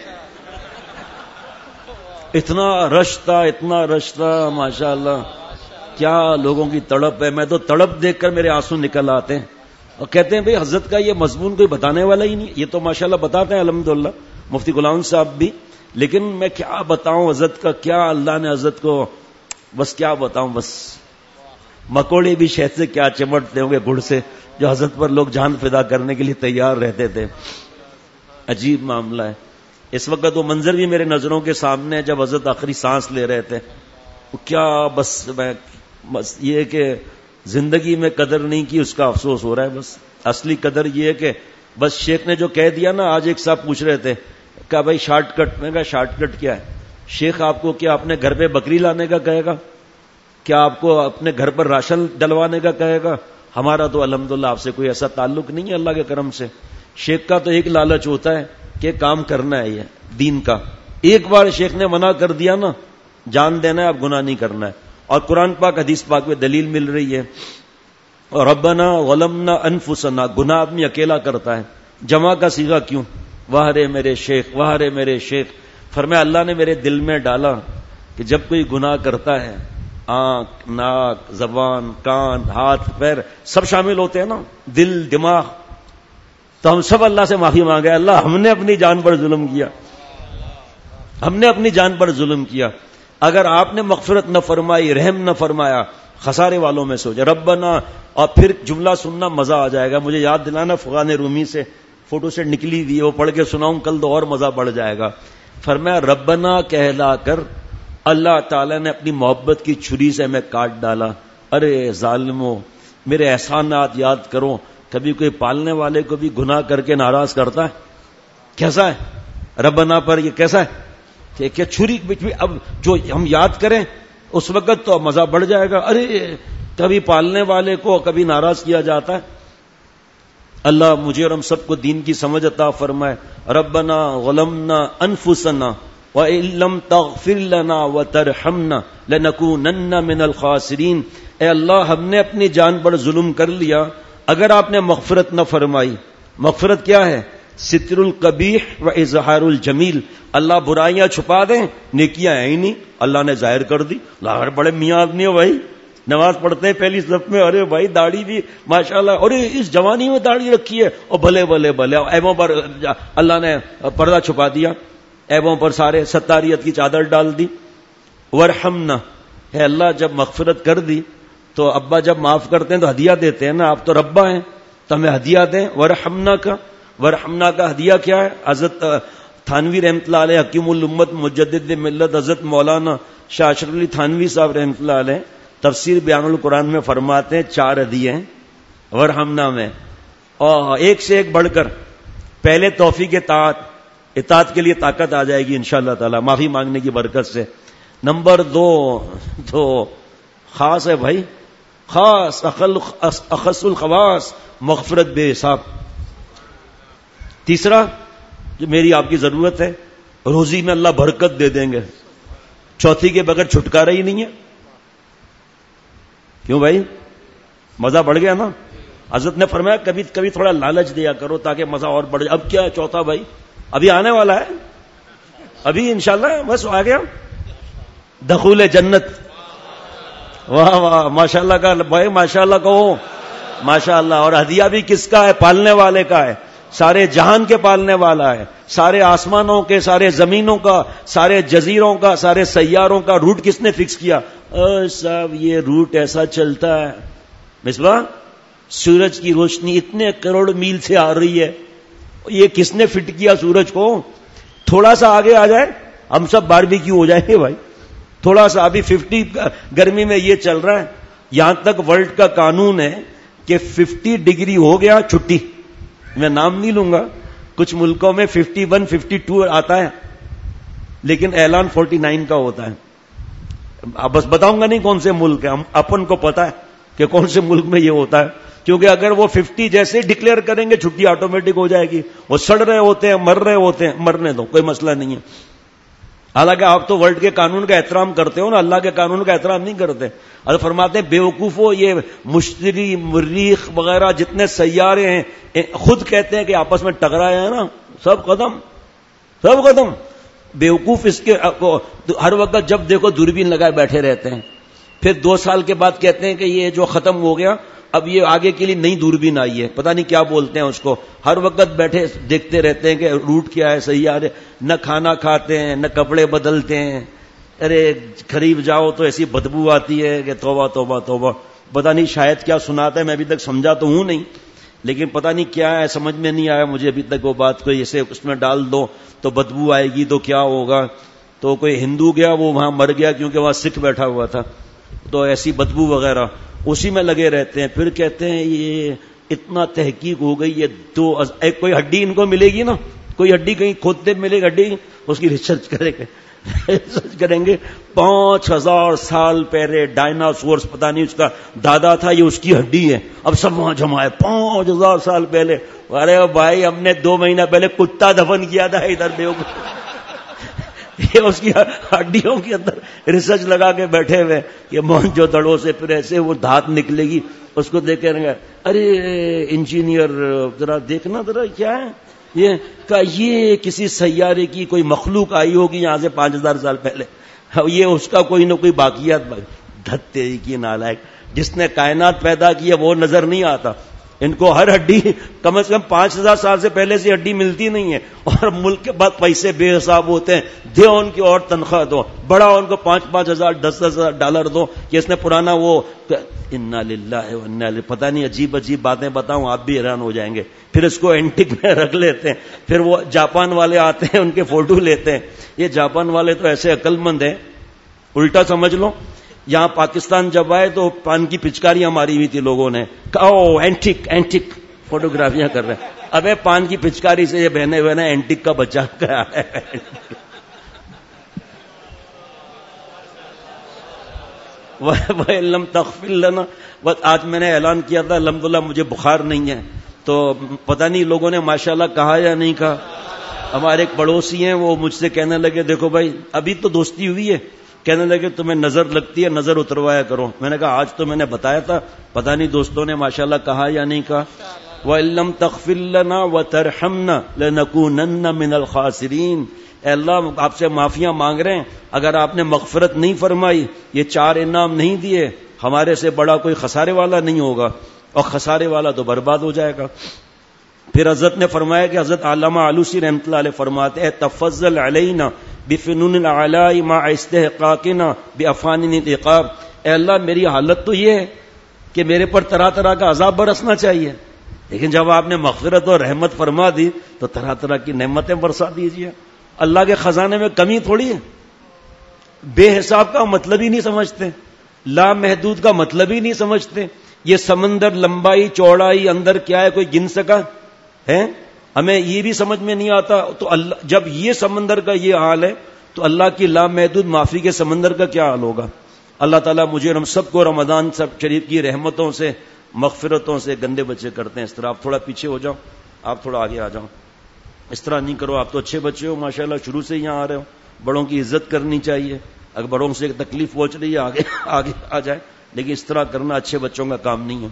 اتنا رش تھا، اتنا رش تھا ماشاءاللہ، کیا لوگوں کی تڑپ ہے. میں تو تڑپ دیکھ کر میرے آنسو نکل آتے ہیں، اور کہتے ہیں بھئی حضرت کا یہ مضمون کوئی بتانے والا ہی نہیں. یہ تو ماشاءاللہ بتاتے ہیں الحمدللہ مفتی غلام صاحب بھی، لیکن میں کیا بتاؤں حضرت کا، کیا اللہ نے حضرت کو، بس کیا بتاؤں. بس مکوڑے بھی شہد سے کیا چمٹتے ہوں گے گڑ سے، جو حضرت پر لوگ جان فدا کرنے کے لیے تیار رہتے تھے. عجیب معاملہ ہے. اس وقت وہ منظر بھی میرے نظروں کے سامنے ہے جب حضرت آخری سانس لے رہے تھے. کیا بس میں بس یہ کہ زندگی میں قدر نہیں کی، اس کا افسوس ہو رہا ہے. بس اصلی قدر یہ ہے کہ بس شیخ نے جو کہہ دیا نا. آج ایک صاحب پوچھ رہے تھے کہ بھائی شارٹ کٹ، میں کہا شارٹ کٹ کیا ہے؟ شیخ آپ کو کیا اپنے گھر پہ بکری لانے کا کہے گا؟ کیا آپ کو اپنے گھر پر راشن ڈلوانے کا کہے گا؟ ہمارا تو الحمدللہ آپ سے کوئی ایسا تعلق نہیں ہے اللہ کے کرم سے. شیخ کا تو ایک لالچ ہوتا ہے کہ کام کرنا ہے، یہ دین کا. ایک بار شیخ نے منع کر دیا نا، جان دینا ہے، اب گناہ نہیں کرنا ہے. اور قرآن پاک حدیث پاک میں دلیل مل رہی ہے. اور ربنا ظلمنا انفسنا، گناہ آدمی اکیلا کرتا ہے. جمع کا صیغہ کیوں؟ واہ رے میرے شیخ، واہ رے میرے شیخ. فرمایا اللہ نے میرے دل میں ڈالا کہ جب کوئی گناہ کرتا ہے، آنکھ، ناک، زبان، کان، ہاتھ، پیر سب شامل ہوتے ہیں نا، دل، دماغ، تو ہم سب اللہ سے معافی مانگے. اللہ ہم نے اپنی جان پر ظلم کیا، ہم نے اپنی جان پر ظلم کیا. اگر آپ نے مغفرت نہ فرمائی، رحم نہ فرمایا، خسارے والوں میں سے ہو جائے. ربنا، اور پھر جملہ سننا مزہ آ جائے گا. مجھے یاد دلانا فقان رومی سے فوٹو سے نکلی ہوئی، وہ پڑھ کے سناؤں کل تو اور مزہ بڑھ جائے گا. فرمایا ربنا کہلا کر اللہ تعالیٰ نے اپنی محبت کی چھری سے میں کاٹ ڈالا. ارے ظالمو، میرے احسانات یاد کرو. کبھی کوئی پالنے والے کو بھی گناہ کر کے ناراض کرتا ہے؟ کیسا ہے ربنا پر؟ یہ کیسا ہے کہ کیا چھری بچ میں، اب جو ہم یاد کریں اس وقت تو مزہ بڑھ جائے گا. ارے کبھی پالنے والے کو کبھی ناراض کیا جاتا ہے. اللہ مجھے اور ہم سب کو دین کی سمجھ عطا فرمائے. ربنا ظلمنا انفسنا وَإِن لَّمْ تَغْفِرْ لَنَا وَتَرْحَمْنَا لَنَكُونَنَّ مِنَ الْخَاسِرِينَ. اے اللہ ہم نے اپنی جان پر ظلم کر لیا، اگر آپ نے مغفرت نہ فرمائی. مغفرت کیا ہے؟ ستر القبیح و اظہار الجمیل. اللہ برائیاں چھپا دیں، نیکیاں ہیں ہی نہیں، اللہ نے ظاہر کر دی. لاہر بڑے میاں آدمی ہو بھائی، نماز پڑھتے ہیں پہلی صف میں، ارے بھائی داڑھی بھی ماشاءاللہ، ارے اس جوانی میں داڑھی رکھی ہے، اور بھلے بھلے بھلے ایبوں پر اللہ نے پردہ چھپا دیا، ایبوں پر سارے ستاریت کی چادر ڈال دی. ورحمنا، ہے اللہ جب مغفرت کر دی تو ابا جب معاف کرتے ہیں تو ہدیہ دیتے ہیں نا، آپ تو ربا ہیں تو ہمیں ہدیہ دیں. ورحمنا کا، ورحمنا کا ہدیہ کیا ہے؟ حضرت تھانوی رحمۃ اللہ علیہ، حکیم الامت مجدد ملت حضرت مولانا شاہ اشرف علی تھانوی صاحب رحمۃ اللہ علیہ تفسیر بیان القرآن میں فرماتے ہیں چار ہدیے ہیں ورحمنا میں، اور ایک سے ایک بڑھ کر. پہلے توفیق اطاعت، اطاعت کے لیے طاقت آ جائے گی انشاءاللہ تعالی معافی مانگنے کی برکت سے. نمبر دو تو خاص ہے بھائی، خاص اخص الخواص، مغفرت بے حساب. تیسرا جو میری آپ کی ضرورت ہے، روزی میں اللہ برکت دے دیں گے. چوتھی کے بغیر چھٹکارا ہی نہیں ہے. کیوں بھائی؟ مزہ بڑھ گیا نا. حضرت نے فرمایا کبھی کبھی تھوڑا لالچ دیا کرو تاکہ مزہ اور بڑھ جائے. اب کیا چوتھا بھائی؟ ابھی آنے والا ہے، ابھی انشاءاللہ بس آ گیا دخول جنت. واہ واہ ماشاءاللہ کا بھائی، ماشاءاللہ کہو ماشاءاللہ. اور ہدیہ بھی کس کا ہے؟ پالنے والے کا ہے، سارے جہان کے پالنے والا ہے، سارے آسمانوں کے، سارے زمینوں کا، سارے جزیروں کا، سارے سیاروں کا. روٹ کس نے فکس کیا؟ صاحب یہ روٹ ایسا چلتا ہے. مصباح، سورج کی روشنی اتنے کروڑ میل سے آ رہی ہے، یہ کس نے فٹ کیا سورج کو؟ تھوڑا سا آگے آ جائے ہم سب باربیکیو ہو جائیں گے بھائی. تھوڑا سا ابھی ففٹی گرمی میں یہ چل رہا ہے, یہاں تک ورلڈ کا قانون ہے کہ ففٹی ڈگری ہو گیا چھٹی. میں نام نہیں لوں گا, کچھ ملکوں میں ففٹی ون ففٹی ٹو آتا ہے لیکن اعلان فورٹی نائن کا ہوتا ہے. بس بتاؤں گا نہیں کون سے ملک ہے, ہم اپن کو پتا ہے کہ کون سے ملک میں یہ ہوتا ہے, کیونکہ اگر وہ ففٹی جیسے ڈکلیئر کریں گے چھٹی آٹومیٹک ہو جائے گی. وہ سڑ رہے ہوتے ہیں, مر رہے ہوتے ہیں, مرنے دو, کوئی مسئلہ نہیں ہے. حالانکہ آپ تو ورلڈ کے قانون کا احترام کرتے ہو نا, اللہ کے قانون کا احترام نہیں کرتے. اور فرماتے ہیں بیوقوفو, یہ مشتری مریخ وغیرہ جتنے سیارے ہیں خود کہتے ہیں کہ آپس میں ٹکرائے ہیں نا, سب ختم سب ختم. بیوقوف اس کے ہر وقت جب دیکھو دوربین لگائے بیٹھے رہتے ہیں, پھر دو سال کے بعد کہتے ہیں کہ یہ جو ختم ہو گیا اب یہ آگے کے لیے نئی دوربین آئی ہے, پتہ نہیں کیا بولتے ہیں اس کو. ہر وقت بیٹھے دیکھتے رہتے ہیں کہ روٹ کیا ہے, سیارے, نہ کھانا کھاتے ہیں نہ کپڑے بدلتے ہیں. ارے قریب جاؤ تو ایسی بدبو آتی ہے کہ توبہ توبہ توبہ. پتہ نہیں شاید کیا سناتا ہے, میں ابھی تک سمجھا تو ہوں نہیں, لیکن پتہ نہیں کیا ہے, سمجھ میں نہیں آیا مجھے ابھی تک وہ بات. کوئی اسے اس میں ڈال دو تو بدبو آئے گی تو کیا ہوگا. تو کوئی ہندو گیا, وہ وہاں مر گیا کیونکہ وہاں سکھ بیٹھا ہوا تھا, تو ایسی بدبو وغیرہ اسی میں لگے رہتے ہیں. پھر کہتے ہیں یہ اتنا تحقیق ہو گئی, یہ دو ایک کوئی ہڈی ان کو ملے گی نا, کوئی ہڈی کہیں کھودتے ملے گی ہڈی, اس کی ریسرچ کریں گے ریسرچ کریں گے پانچ ہزار سال پہلے ڈائناسورس, پتہ نہیں اس کا دادا تھا, یہ اس کی ہڈی ہے. اب سب وہاں جمع ہے پانچ ہزار سال پہلے. ارے بھائی ہم نے دو مہینہ پہلے کتا دفن کیا تھا ادھر دیو, یہ اس کی ہڈیوں کے اندر ریسرچ لگا کے بیٹھے ہوئے کہ مونجو دڑوں سے پھر ایسے وہ دھات نکلے گی, اس کو دیکھ کے ارے انجینئر ذرا دیکھنا ذرا کیا ہے یہ, کہ یہ کسی سیارے کی کوئی مخلوق آئی ہوگی یہاں سے پانچ ہزار سال پہلے, یہ اس کا کوئی نہ کوئی باقیات. دھتے کی نالائق, جس نے کائنات پیدا کی ہے وہ نظر نہیں آتا. ان کو ہر ہڈی کم از کم پانچ ہزار سال سے پہلے سے ہڈی ملتی نہیں ہے, اور ملک کے بعد پیسے بے حساب ہوتے ہیں. دے ان کی اور تنخواہ دو, بڑا ان کو پانچ پانچ ہزار دس دس ہزار ڈالر دو کہ اس نے پرانا وہ. انا للہ و انا الیہ, پتہ نہیں عجیب عجیب باتیں بتاؤں آپ بھی حیران ہو جائیں گے. پھر اس کو اینٹک میں رکھ لیتے ہیں. پھر وہ جاپان والے آتے ہیں, ان کے فوٹو لیتے ہیں. یہ جاپان والے تو ایسے عقل مند ہیں, الٹا سمجھ لو. یہاں پاکستان جب آئے تو پان کی پچکاریاں ماری ہوئی تھی لوگوں نے, او اینٹک اینٹک فوٹوگرافیاں کر رہے ہیں. ابے پان کی پچکاری سے یہ بہنے ہوئے نا اینٹک کا بچہ کیا ہے. وَإِن لَّمْ تَغْفِرْ لَنَا, آج میں نے اعلان کیا تھا الحمدللہ مجھے بخار نہیں ہے, تو پتہ نہیں لوگوں نے ماشاءاللہ کہا یا نہیں کہا. ہمارے ایک پڑوسی ہیں, وہ مجھ سے کہنے لگے دیکھو بھائی ابھی تو دوستی ہوئی ہے, کہنے لگے تمہیں نظر لگتی ہے, نظر اتروایا کرو. میں نے کہا آج تو میں نے بتایا تھا, پتہ نہیں دوستوں نے ماشاءاللہ کہا یا نہیں کہا. وَإِن لَّمْ تَغْفِرْ لَنَا وَتَرْحَمْنَا لَنَكُونَنَّ مِنَ الْخَاسِرِينَ. اے اللہ آپ سے معافیاں مانگ رہے ہیں, اگر آپ نے مغفرت نہیں فرمائی, یہ چار انعام نہیں دیے, ہمارے سے بڑا کوئی خسارے والا نہیں ہوگا, اور خسارے والا تو برباد ہو جائے گا. پھر حضرت نے فرمایا کہ حضرت علامہ آلوسی رحمۃ اللہ علیہ فرماتے ہیں تفضل علینا بفنون العلاء مع استحقاقنا بافانین العقاب. اے اللہ میری حالت تو یہ ہے کہ میرے پر طرح طرح کا عذاب برسنا چاہیے, لیکن جب آپ نے مغفرت اور رحمت فرما دی تو طرح طرح کی نعمتیں برسا دیجیے. اللہ کے خزانے میں کمی تھوڑی ہے. بے حساب کا مطلب ہی نہیں سمجھتے, لا محدود کا مطلب ہی نہیں سمجھتے. یہ سمندر لمبائی چوڑائی اندر کیا ہے کوئی گن سکا ہے؟ ہمیں یہ بھی سمجھ میں نہیں آتا. تو اللہ جب یہ سمندر کا یہ حال ہے تو اللہ کی لا محدود معافی کے سمندر کا کیا حال ہوگا. اللہ تعالیٰ مجھے ہم سب کو رمضان سب شریف کی رحمتوں سے مغفرتوں سے گندے بچے کرتے ہیں. اس طرح آپ تھوڑا پیچھے ہو جاؤ, آپ تھوڑا آگے آ جاؤ. اس طرح نہیں کرو, آپ تو اچھے بچے ہو ماشاءاللہ, شروع سے یہاں آ رہے ہو. بڑوں کی عزت کرنی چاہیے, اگر بڑوں سے تکلیف پہنچ رہی ہے آگے آگے آ جائے, لیکن اس طرح کرنا اچھے بچوں کا کام نہیں ہے.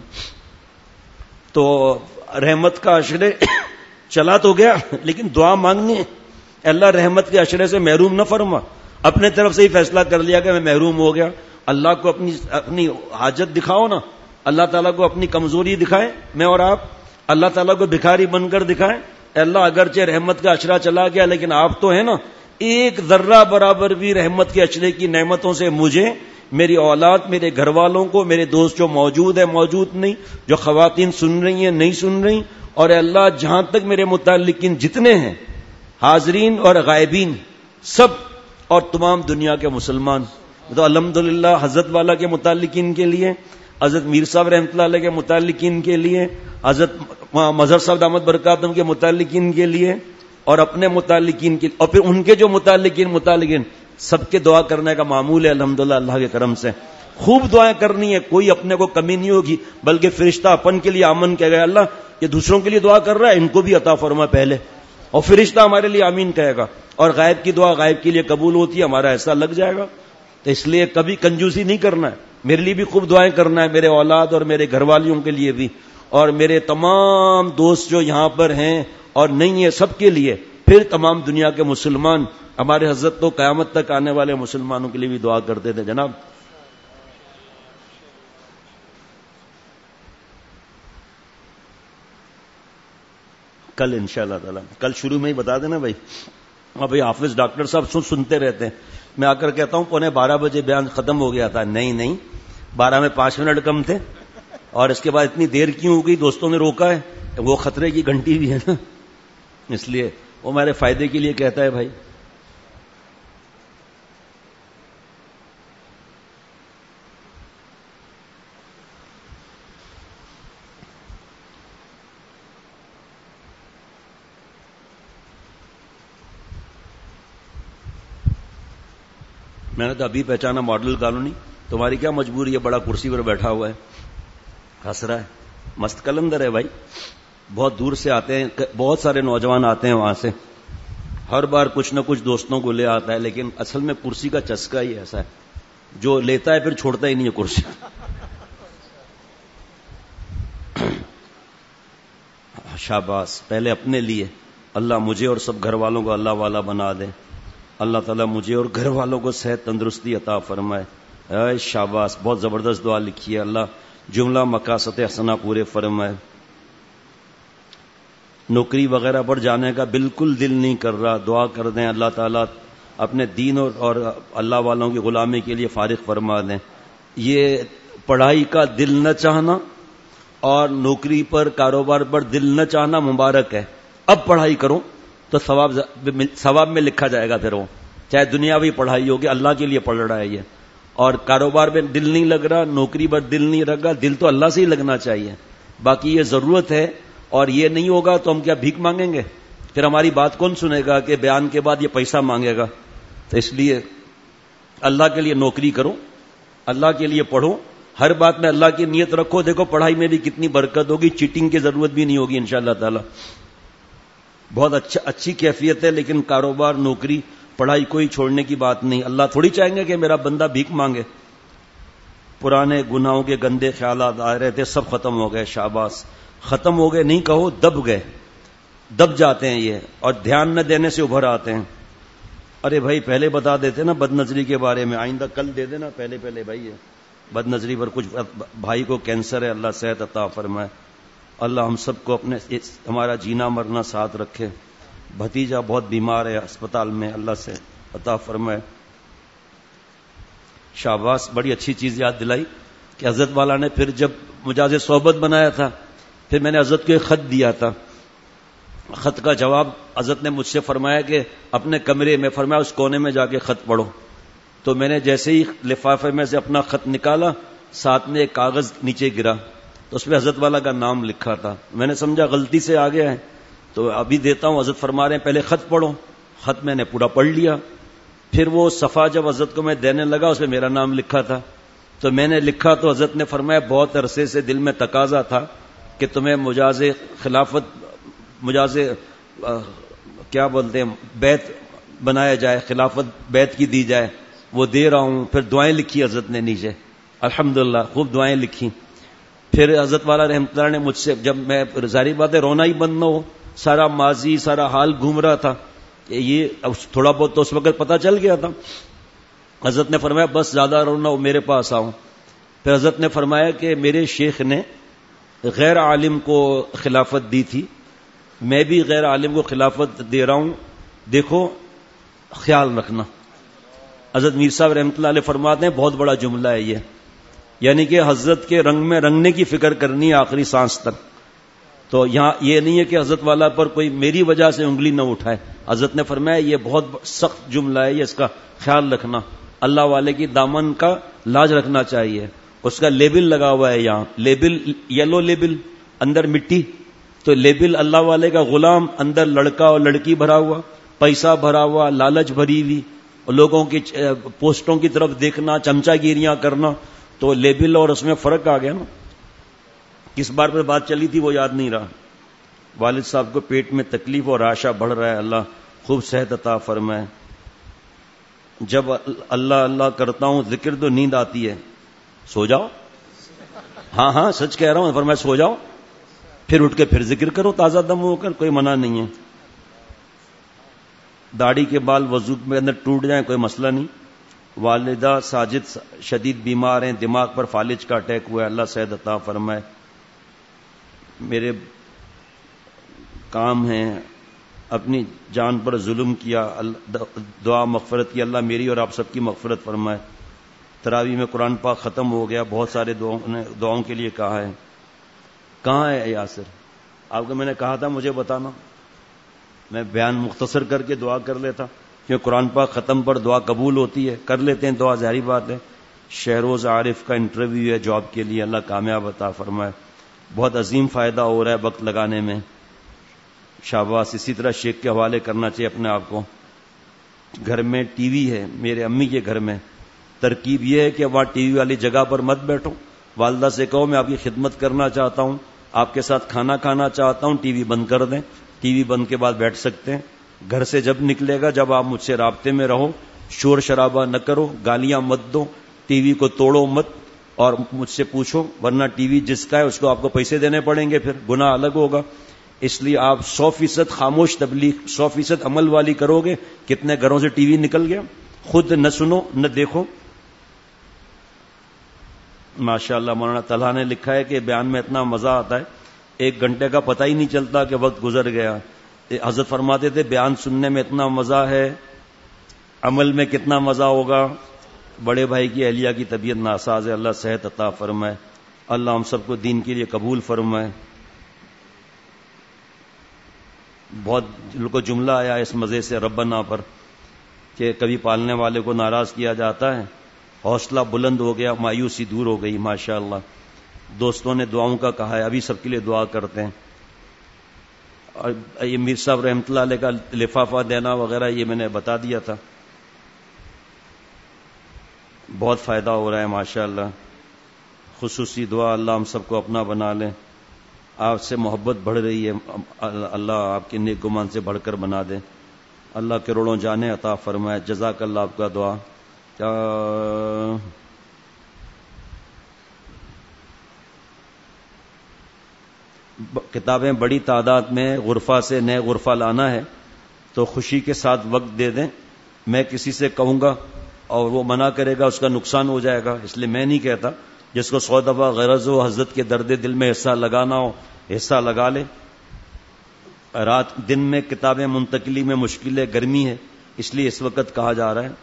تو رحمت کا عشرے چلا تو گیا, لیکن دعا مانگنی ہے. اللہ رحمت کے عشرے سے محروم نہ فرما. اپنے طرف سے ہی فیصلہ کر لیا کہ میں محروم ہو گیا. اللہ کو اپنی اپنی حاجت دکھاؤ نا, اللہ تعالیٰ کو اپنی کمزوری دکھائیں, میں اور آپ اللہ تعالیٰ کو بھکاری بن کر دکھائیں. اللہ اگرچہ رحمت کا عشرہ چلا گیا, لیکن آپ تو ہیں نا, ایک ذرہ برابر بھی رحمت کے عشرے کی نعمتوں سے مجھے, میری اولاد, میرے گھر والوں کو, میرے دوست جو موجود ہے موجود نہیں, جو خواتین سن رہی ہیں نہیں سن رہی, اور اللہ جہاں تک میرے متعلقین جتنے ہیں حاضرین اور غائبین سب اور تمام دنیا کے مسلمان. تو الحمدللہ حضرت والا کے متعلقین کے لیے، حضرت میر صاحب رحمۃ اللہ علیہ کے متعلقین کے لیے، حضرت مظہر صاحب دامت برکاتہم کے متعلقین کے لیے، اور اپنے متعلقین کے، اور پھر ان کے جو متعلقین متعلقین سب کے دعا کرنے کا معمول ہے الحمدللہ اللہ کے کرم سے. خوب دعائیں کرنی ہے، کوئی اپنے کو کمی نہیں ہوگی، بلکہ فرشتہ اپن کے لیے آمین کہے گا، اللہ یہ دوسروں کے لیے دعا کر رہا ہے ان کو بھی عطا فرما پہلے، اور فرشتہ ہمارے لیے آمین کہے گا. اور غائب کی دعا غائب کے لیے قبول ہوتی ہے، ہمارا ایسا لگ جائے گا. تو اس لیے کبھی کنجوسی نہیں کرنا ہے. میرے لیے بھی خوب دعائیں کرنا ہے، میرے اولاد اور میرے گھر والیوں کے لیے بھی، اور میرے تمام دوست جو یہاں پر ہیں اور نہیں ہیں سب کے لیے، پھر تمام دنیا کے مسلمان. ہمارے حضرت تو قیامت تک آنے والے مسلمانوں کے لیے بھی دعا کرتے تھے جناب. کل انشاءاللہ تعالی کل شروع میں ہی بتا دینا بھائی. ہاں بھائی حافظ ڈاکٹر صاحب سن سنتے رہتے ہیں. میں آ کر کہتا ہوں پونے بارہ بجے بیان ختم ہو گیا تھا. نہیں نہیں، بارہ میں پانچ منٹ کم تھے، اور اس کے بعد اتنی دیر کیوں ہو گئی؟ دوستوں نے روکا ہے. وہ خطرے کی گھنٹی بھی ہے نا، اس لیے وہ ہمارے فائدے کے لیے کہتا ہے بھائی. میں نے تو ابھی پہچانا ماڈل کالونی. تمہاری کیا مجبوری ہے؟ بڑا کرسی پر بیٹھا ہوا ہے، ہنس رہا ہے. مست کلندر ہے بھائی. بہت دور سے آتے ہیں، بہت سارے نوجوان آتے ہیں وہاں سے. ہر بار کچھ نہ کچھ دوستوں کو لے آتا ہے، لیکن اصل میں کرسی کا چسکا ہی ایسا ہے، جو لیتا ہے پھر چھوڑتا ہی نہیں ہے کرسی. شاباش. پہلے اپنے لیے، اللہ مجھے اور سب گھر والوں کو اللہ والا بنا دے. اللہ تعالیٰ مجھے اور گھر والوں کو صحت تندرستی عطا فرمائے. اے شاباش، بہت زبردست دعا لکھی ہے. اللہ جملہ مقاصد حسنہ پورے فرمائے. نوکری وغیرہ پر جانے کا بالکل دل نہیں کر رہا، دعا کر دیں اللہ تعالیٰ اپنے دین اور, اور اللہ والوں کی غلامی کے لیے فارغ فرما دیں. یہ پڑھائی کا دل نہ چاہنا اور نوکری پر کاروبار پر دل نہ چاہنا مبارک ہے. اب پڑھائی کرو تو ثواب ثواب میں لکھا جائے گا. پھر وہ چاہے دنیاوی پڑھائی ہوگی، اللہ کے لیے پڑھ رہا ہے یہ. اور کاروبار میں دل نہیں لگ رہا، نوکری پر دل نہیں لگ رہا، دل تو اللہ سے ہی لگنا چاہیے. باقی یہ ضرورت ہے، اور یہ نہیں ہوگا تو ہم کیا بھیک مانگیں گے؟ پھر ہماری بات کون سنے گا کہ بیان کے بعد یہ پیسہ مانگے گا؟ تو اس لیے اللہ کے لیے نوکری کرو، اللہ کے لیے پڑھو، ہر بات میں اللہ کی نیت رکھو. دیکھو پڑھائی میں بھی کتنی برکت ہوگی، چیٹنگ کی ضرورت بھی نہیں ہوگی انشاءاللہ تعالی. بہت اچھا اچھی کیفیت ہے، لیکن کاروبار نوکری پڑھائی کوئی چھوڑنے کی بات نہیں. اللہ تھوڑی چاہیں گے کہ میرا بندہ بھیک مانگے. پرانے گناہوں کے گندے خیالات آ رہے تھے، سب ختم ہو گئے. شاباش. ختم ہو گئے نہیں کہو، دب گئے. دب جاتے ہیں یہ، اور دھیان نہ دینے سے ابھر آتے ہیں. ارے بھائی پہلے بتا دیتے نا بد نظری کے بارے میں، آئندہ کل دے دینا پہلے پہلے بھائی. بد نظری پر کچھ بھائی کو کینسر ہے، اللہ صحت عطا فرمائے. اللہ ہم سب کو اپنے ہمارا جینا مرنا ساتھ رکھے. بھتیجا بہت بیمار ہے اسپتال میں، اللہ سے عطا فرمائے. شاباش. بڑی اچھی چیز یاد دلائی کہ حضرت والا نے پھر جب مجاز صحبت بنایا تھا، پھر میں نے حضرت کو ایک خط دیا تھا. خط کا جواب حضرت نے مجھ سے فرمایا کہ اپنے کمرے میں، فرمایا اس کونے میں جا کے خط پڑھو. تو میں نے جیسے ہی لفافے میں سے اپنا خط نکالا، ساتھ میں ایک کاغذ نیچے گرا، تو اس پہ حضرت والا کا نام لکھا تھا. میں نے سمجھا غلطی سے آ گیا ہے، تو ابھی دیتا ہوں. حضرت فرما رہے ہیں پہلے خط پڑھو. خط میں نے پورا پڑھ لیا. پھر وہ صفحہ جب حضرت کو میں دینے لگا، اس پہ میرا نام لکھا تھا. تو میں نے لکھا تو حضرت نے فرمایا بہت عرصے سے دل میں تقاضا تھا کہ تمہیں مجاز خلافت، مجاز کیا بولتے ہیں، بیت بنایا جائے، خلافت بیت کی دی جائے. وہ دے رہا ہوں. پھر دعائیں لکھی حضرت نے نیچے، الحمدللہ خوب دعائیں لکھی. پھر حضرت والا رحمۃ اللہ نے مجھ سے، جب میں ظاہری بات ہے رونا ہی بند نہ ہو، سارا ماضی سارا حال گھوم رہا تھا، یہ تھوڑا بہت تو اس وقت پتہ چل گیا تھا. حضرت نے فرمایا بس زیادہ رونا ہو، میرے پاس آؤں. پھر حضرت نے فرمایا کہ میرے شیخ نے غیر عالم کو خلافت دی تھی، میں بھی غیر عالم کو خلافت دے رہا ہوں، دیکھو خیال رکھنا. حضرت میر صاحب رحمۃ اللہ علیہ فرماتے ہیں بہت بڑا جملہ ہے یہ، یعنی کہ حضرت کے رنگ میں رنگنے کی فکر کرنی ہے آخری سانس تک. تو یہاں یہ نہیں ہے کہ حضرت والا پر کوئی میری وجہ سے انگلی نہ اٹھائے. حضرت نے فرمایا یہ بہت سخت جملہ ہے, یہ اس کا خیال رکھنا. اللہ والے کی دامن کا لاج رکھنا چاہیے. اس کا لیبل لگا ہوا ہے یہاں, لیبل یلو لیبل, اندر مٹی. تو لیبل اللہ والے کا غلام, اندر لڑکا اور لڑکی بھرا ہوا, پیسہ بھرا ہوا, لالچ بھری ہوئی, لوگوں کی پوسٹوں کی طرف دیکھنا, چمچا گیریاں کرنا. تو لیبل اور اس میں فرق آ گیا نا. کس بار پر بات چلی تھی وہ یاد نہیں رہا. والد صاحب کو پیٹ میں تکلیف اور آشا بڑھ رہا ہے, اللہ خوب صحت عطا فرمائے. جب اللہ اللہ کرتا ہوں ذکر تو نیند آتی ہے. سو جاؤ. ہاں ہاں سچ کہہ رہا ہوں, فرمایا سو جاؤ, پھر اٹھ کے پھر ذکر کرو تازہ دم ہو کر, کوئی منع نہیں ہے. داڑھی کے بال وضو میں اندر ٹوٹ جائیں کوئی مسئلہ نہیں. والدہ ساجد شدید بیمار ہیں, دماغ پر فالج کا اٹیک ہوا ہے, اللہ صحت عطا فرمائے. میرے کام ہیں, اپنی جان پر ظلم کیا, دعا مغفرت کی, اللہ میری اور آپ سب کی مغفرت فرمائے. تراویح میں قرآن پاک ختم ہو گیا, بہت سارے دعاؤں کے لیے کہا ہے. کہاں ہے یاسر؟ آپ کو میں نے کہا تھا مجھے بتانا, میں بیان مختصر کر کے دعا کر لیتا, کیونکہ قرآن پاک ختم پر دعا قبول ہوتی ہے. کر لیتے ہیں دعا, ظاہری بات ہے. شہروز عارف کا انٹرویو ہے جاب کے لیے, اللہ کامیاب عطا فرمائے. بہت عظیم فائدہ ہو رہا ہے وقت لگانے میں, شاباش. اسی طرح شیخ کے حوالے کرنا چاہیے اپنے آپ کو. گھر میں ٹی وی ہے, میرے امی کے گھر میں. ترکیب یہ ہے کہ وہاں ٹی وی والی جگہ پر مت بیٹھو. والدہ سے کہو میں آپ کی خدمت کرنا چاہتا ہوں, آپ کے ساتھ کھانا کھانا چاہتا ہوں, ٹی وی بند کر دیں. ٹی وی بند کے بعد بیٹھ سکتے ہیں. گھر سے جب نکلے گا, جب آپ مجھ سے رابطے میں رہو, شور شرابہ نہ کرو, گالیاں مت دو, ٹی وی کو توڑو مت, اور مجھ سے پوچھو, ورنہ ٹی وی جس کا ہے اس کو آپ کو پیسے دینے پڑیں گے, پھر گناہ الگ ہوگا. اس لیے آپ سو فیصد خاموش تبلیغ, سو فیصد عمل والی کرو گے. کتنے گھروں سے ٹی وی نکل گیا, خود نہ سنو نہ دیکھو. ماشاء اللہ مولانا طلحہ نے لکھا ہے کہ بیان میں اتنا مزہ آتا ہے, ایک گھنٹے کا پتہ ہی نہیں چلتا کہ وقت گزر گیا. حضرت فرماتے تھے بیان سننے میں اتنا مزہ ہے, عمل میں کتنا مزہ ہوگا. بڑے بھائی کی اہلیہ کی طبیعت ناساز ہے, اللہ صحت عطا فرمائے. اللہ ہم سب کو دین کے لیے قبول فرمائے. بہت کو جملہ آیا اس مزے سے ربنا پر کہ کبھی پالنے والے کو ناراض کیا جاتا ہے, حوصلہ بلند ہو گیا, مایوسی دور ہو گئی. ماشاء اللہ دوستوں نے دعاؤں کا کہا ہے, ابھی سب کے لیے دعا کرتے ہیں. اور یہ میر صاحب رحمۃ اللہ علیہ کا لفافہ دینا وغیرہ یہ میں نے بتا دیا تھا. بہت فائدہ ہو رہا ہے ماشاء اللہ. خصوصی دعا, اللہ ہم سب کو اپنا بنا لیں. آپ سے محبت بڑھ رہی ہے, اللہ آپ کے نیک گمان سے بڑھ کر بنا دے. اللہ کروڑوں جانے عطا فرمائے. جزاک اللہ آپ کا دعا. کیا کتابیں بڑی تعداد میں غرفہ سے نئے غرفہ لانا ہے تو خوشی کے ساتھ وقت دے دیں. میں کسی سے کہوں گا اور وہ منع کرے گا, اس کا نقصان ہو جائے گا, اس لیے میں نہیں کہتا. جس کو سو دفعہ غرض ہو حضرت کے درد دل میں حصہ لگانا ہو, حصہ لگا لے. رات دن میں کتابیں منتقلی میں مشکل ہے, گرمی ہے, اس لیے اس وقت کہا جا رہا ہے.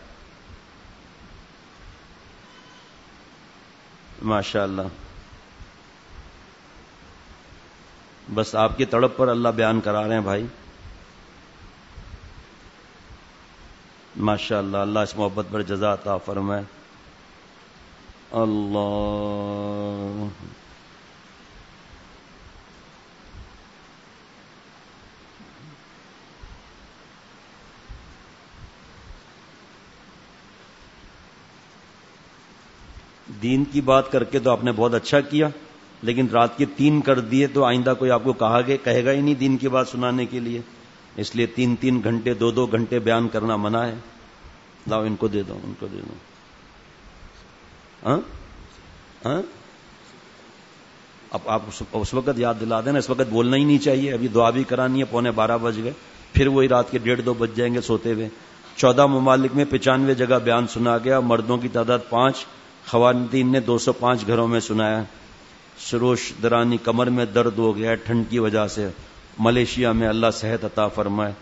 ماشاء اللہ بس آپ کی تڑپ پر اللہ بیان کرا رہے ہیں بھائی. ماشاء اللہ, اللہ اس محبت پر جزا عطا فرمائے. اللہ دین کی بات کر کے تو آپ نے بہت اچھا کیا, لیکن رات کے تین کر دیے تو آئندہ کوئی آپ کو کہا گے کہے گا ہی نہیں دین کی بات سنانے کے لیے. اس لیے تین تین گھنٹے دو دو گھنٹے بیان کرنا منع ہے. لاؤ ان کو دے دو, ان کو دے دو. ہاں ہاں اب آپ اس وقت یاد دلا دینا, اس وقت بولنا ہی نہیں چاہیے. ابھی دعا بھی کرانی ہے, پونے بارہ بج گئے, پھر وہی رات کے ڈیڑھ دو بج جائیں گے سوتے ہوئے. چودہ ممالک میں پچانوے جگہ بیان سنا گیا. مردوں کی تعداد پانچ, خواتین نے دو سو پانچ گھروں میں سنایا. سروش درانی کمر میں درد ہو گیا ٹھنڈ کی وجہ سے, ملیشیا میں, اللہ صحت عطا فرمائے.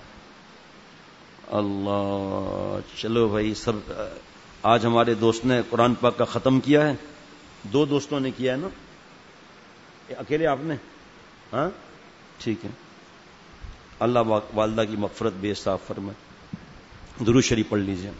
اللہ چلو بھائی سب. آج ہمارے دوست نے قرآن پاک کا ختم کیا ہے, دو دوستوں نے کیا ہے نا, اکیلے آپ نے؟ ہاں ٹھیک ہے. اللہ والدہ کی مغفرت بے حساب فرمائے. درود شریف پڑھ لیجیے.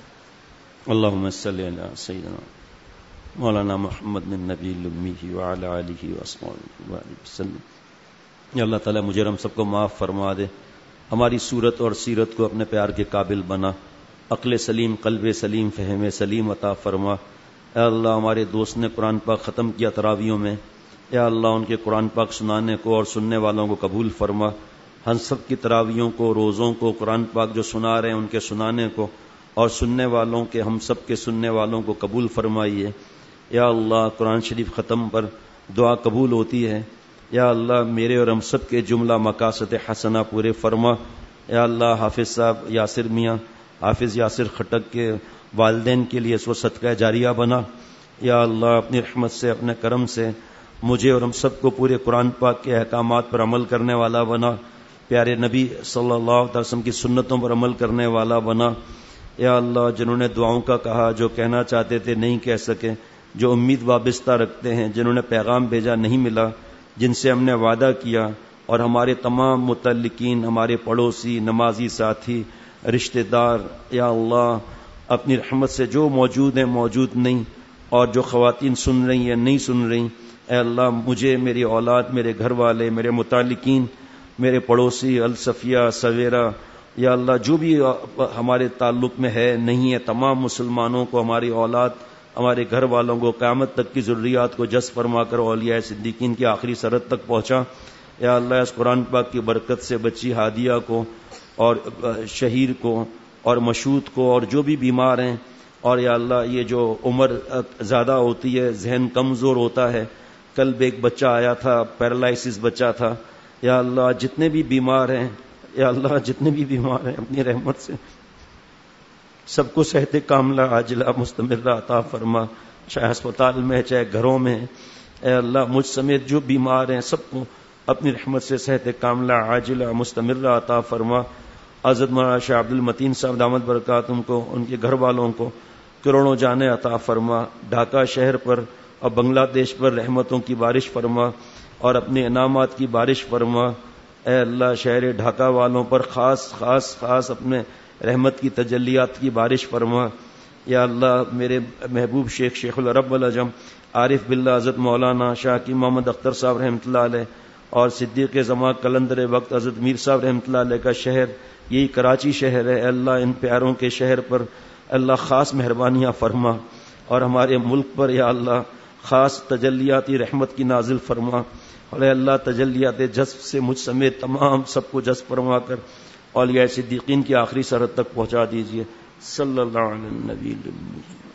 اللہم صلی علی سیدنا مولانا محمد النبی الامی وعلی آلہ وصحبہ وسلم. یا اللہ تعالیٰ مجھے ہم سب کو معاف فرما دے, ہماری صورت اور سیرت کو اپنے پیار کے قابل بنا, عقل سلیم, قلب سلیم, فہم سلیم عطا فرما. اے اللہ ہمارے دوست نے قرآن پاک ختم کیا تراویوں میں, یا اللہ ان کے قرآن پاک سنانے کو اور سننے والوں کو قبول فرما. ہم سب کی تراویوں کو, روزوں کو, قرآن پاک جو سنا رہے ہیں ان کے سنانے کو اور سننے والوں کے, ہم سب کے سننے والوں کو قبول فرمائیے. یا اللہ قرآن شریف ختم پر دعا قبول ہوتی ہے. یا اللہ میرے اور ہم سب کے جملہ مقاصد حسنہ پورے فرما. یا اللہ حافظ صاحب یاسر میاں, حافظ یاسر خٹک کے والدین کے لیے اس کو صدقہ جاریہ بنا. یا اللہ اپنی رحمت سے, اپنے کرم سے مجھے اور ہم سب کو پورے قرآن پاک کے احکامات پر عمل کرنے والا بنا. پیارے نبی صلی اللہ علیہ وسلم کی سنتوں پر عمل کرنے والا بنا. یا اللہ جنہوں نے دعاؤں کا کہا, جو کہنا چاہتے تھے نہیں کہہ سکے, جو امید وابستہ رکھتے ہیں, جنہوں نے پیغام بھیجا نہیں ملا, جن سے ہم نے وعدہ کیا, اور ہمارے تمام متعلقین, ہمارے پڑوسی, نمازی ساتھی, رشتہ دار, یا اللہ اپنی رحمت سے جو موجود ہیں, موجود نہیں, اور جو خواتین سن رہی ہیں, نہیں سن رہی, اے اللہ مجھے, میری اولاد, میرے گھر والے, میرے متعلقین, میرے پڑوسی, الصفیہ, سویرا, یا اللہ جو بھی ہمارے تعلق میں ہے نہیں ہے, تمام مسلمانوں کو, ہماری اولاد, ہمارے گھر والوں کو, قیامت تک کی ذریات کو جذب فرما کر اولیاء صدیقین کی آخری سرحد تک پہنچا. یا اللہ اس قرآن پاک کی برکت سے بچی ہادیہ کو اور شہیر کو اور مشہود کو اور جو بھی بیمار ہیں, اور یا اللہ یہ جو عمر زیادہ ہوتی ہے, ذہن کمزور ہوتا ہے, کل بھی ایک بچہ آیا تھا پیرالائسس بچہ تھا, یا اللہ جتنے بھی بیمار ہیں, یا اللہ جتنے بھی بیمار ہیں اپنی رحمت سے سب کو صحت کاملہ عاجلہ مستمرہ عطا فرما, چاہے اسپتال میں چاہے گھروں میں. اے اللہ مجھ سمیت جو بیمار ہیں سب کو اپنی رحمت سے صحت کاملہ عاجلہ مستمرہ عطا فرما. حضرت مولانا شاہ عبد المتین صاحب دامت برکاتہم کو, ان کے گھر والوں کو کروڑوں جانیں عطا فرما. ڈھاکہ شہر پر اور بنگلہ دیش پر رحمتوں کی بارش فرما اور اپنے انعامات کی بارش فرما. اے اللہ شہر ڈھاکہ والوں پر خاص خاص خاص اپنے رحمت کی تجلیات کی بارش فرما. یا اللہ میرے محبوب شیخ شیخ العرب والعجم عارف باللہ حضرت مولانا شاہ کی محمد اختر صاحب رحمۃ اللہ علیہ اور صدیق زماں کلندر وقت حضرت میر صاحب رحمۃ اللہ علیہ کا شہر یہی کراچی شہر ہے. اے اللہ ان پیاروں کے شہر پر اللہ خاص مہربانیاں فرما اور ہمارے ملک پر یا اللہ خاص تجلیاتی رحمت کی نازل فرما. اور اے اللہ تجلیات جذب سے مجھ سمیت تمام سب کو جذب فرما کر اولیاء صدیقین کی آخری سرحد تک پہنچا دیجیے. صلی اللہ علیہ النبی.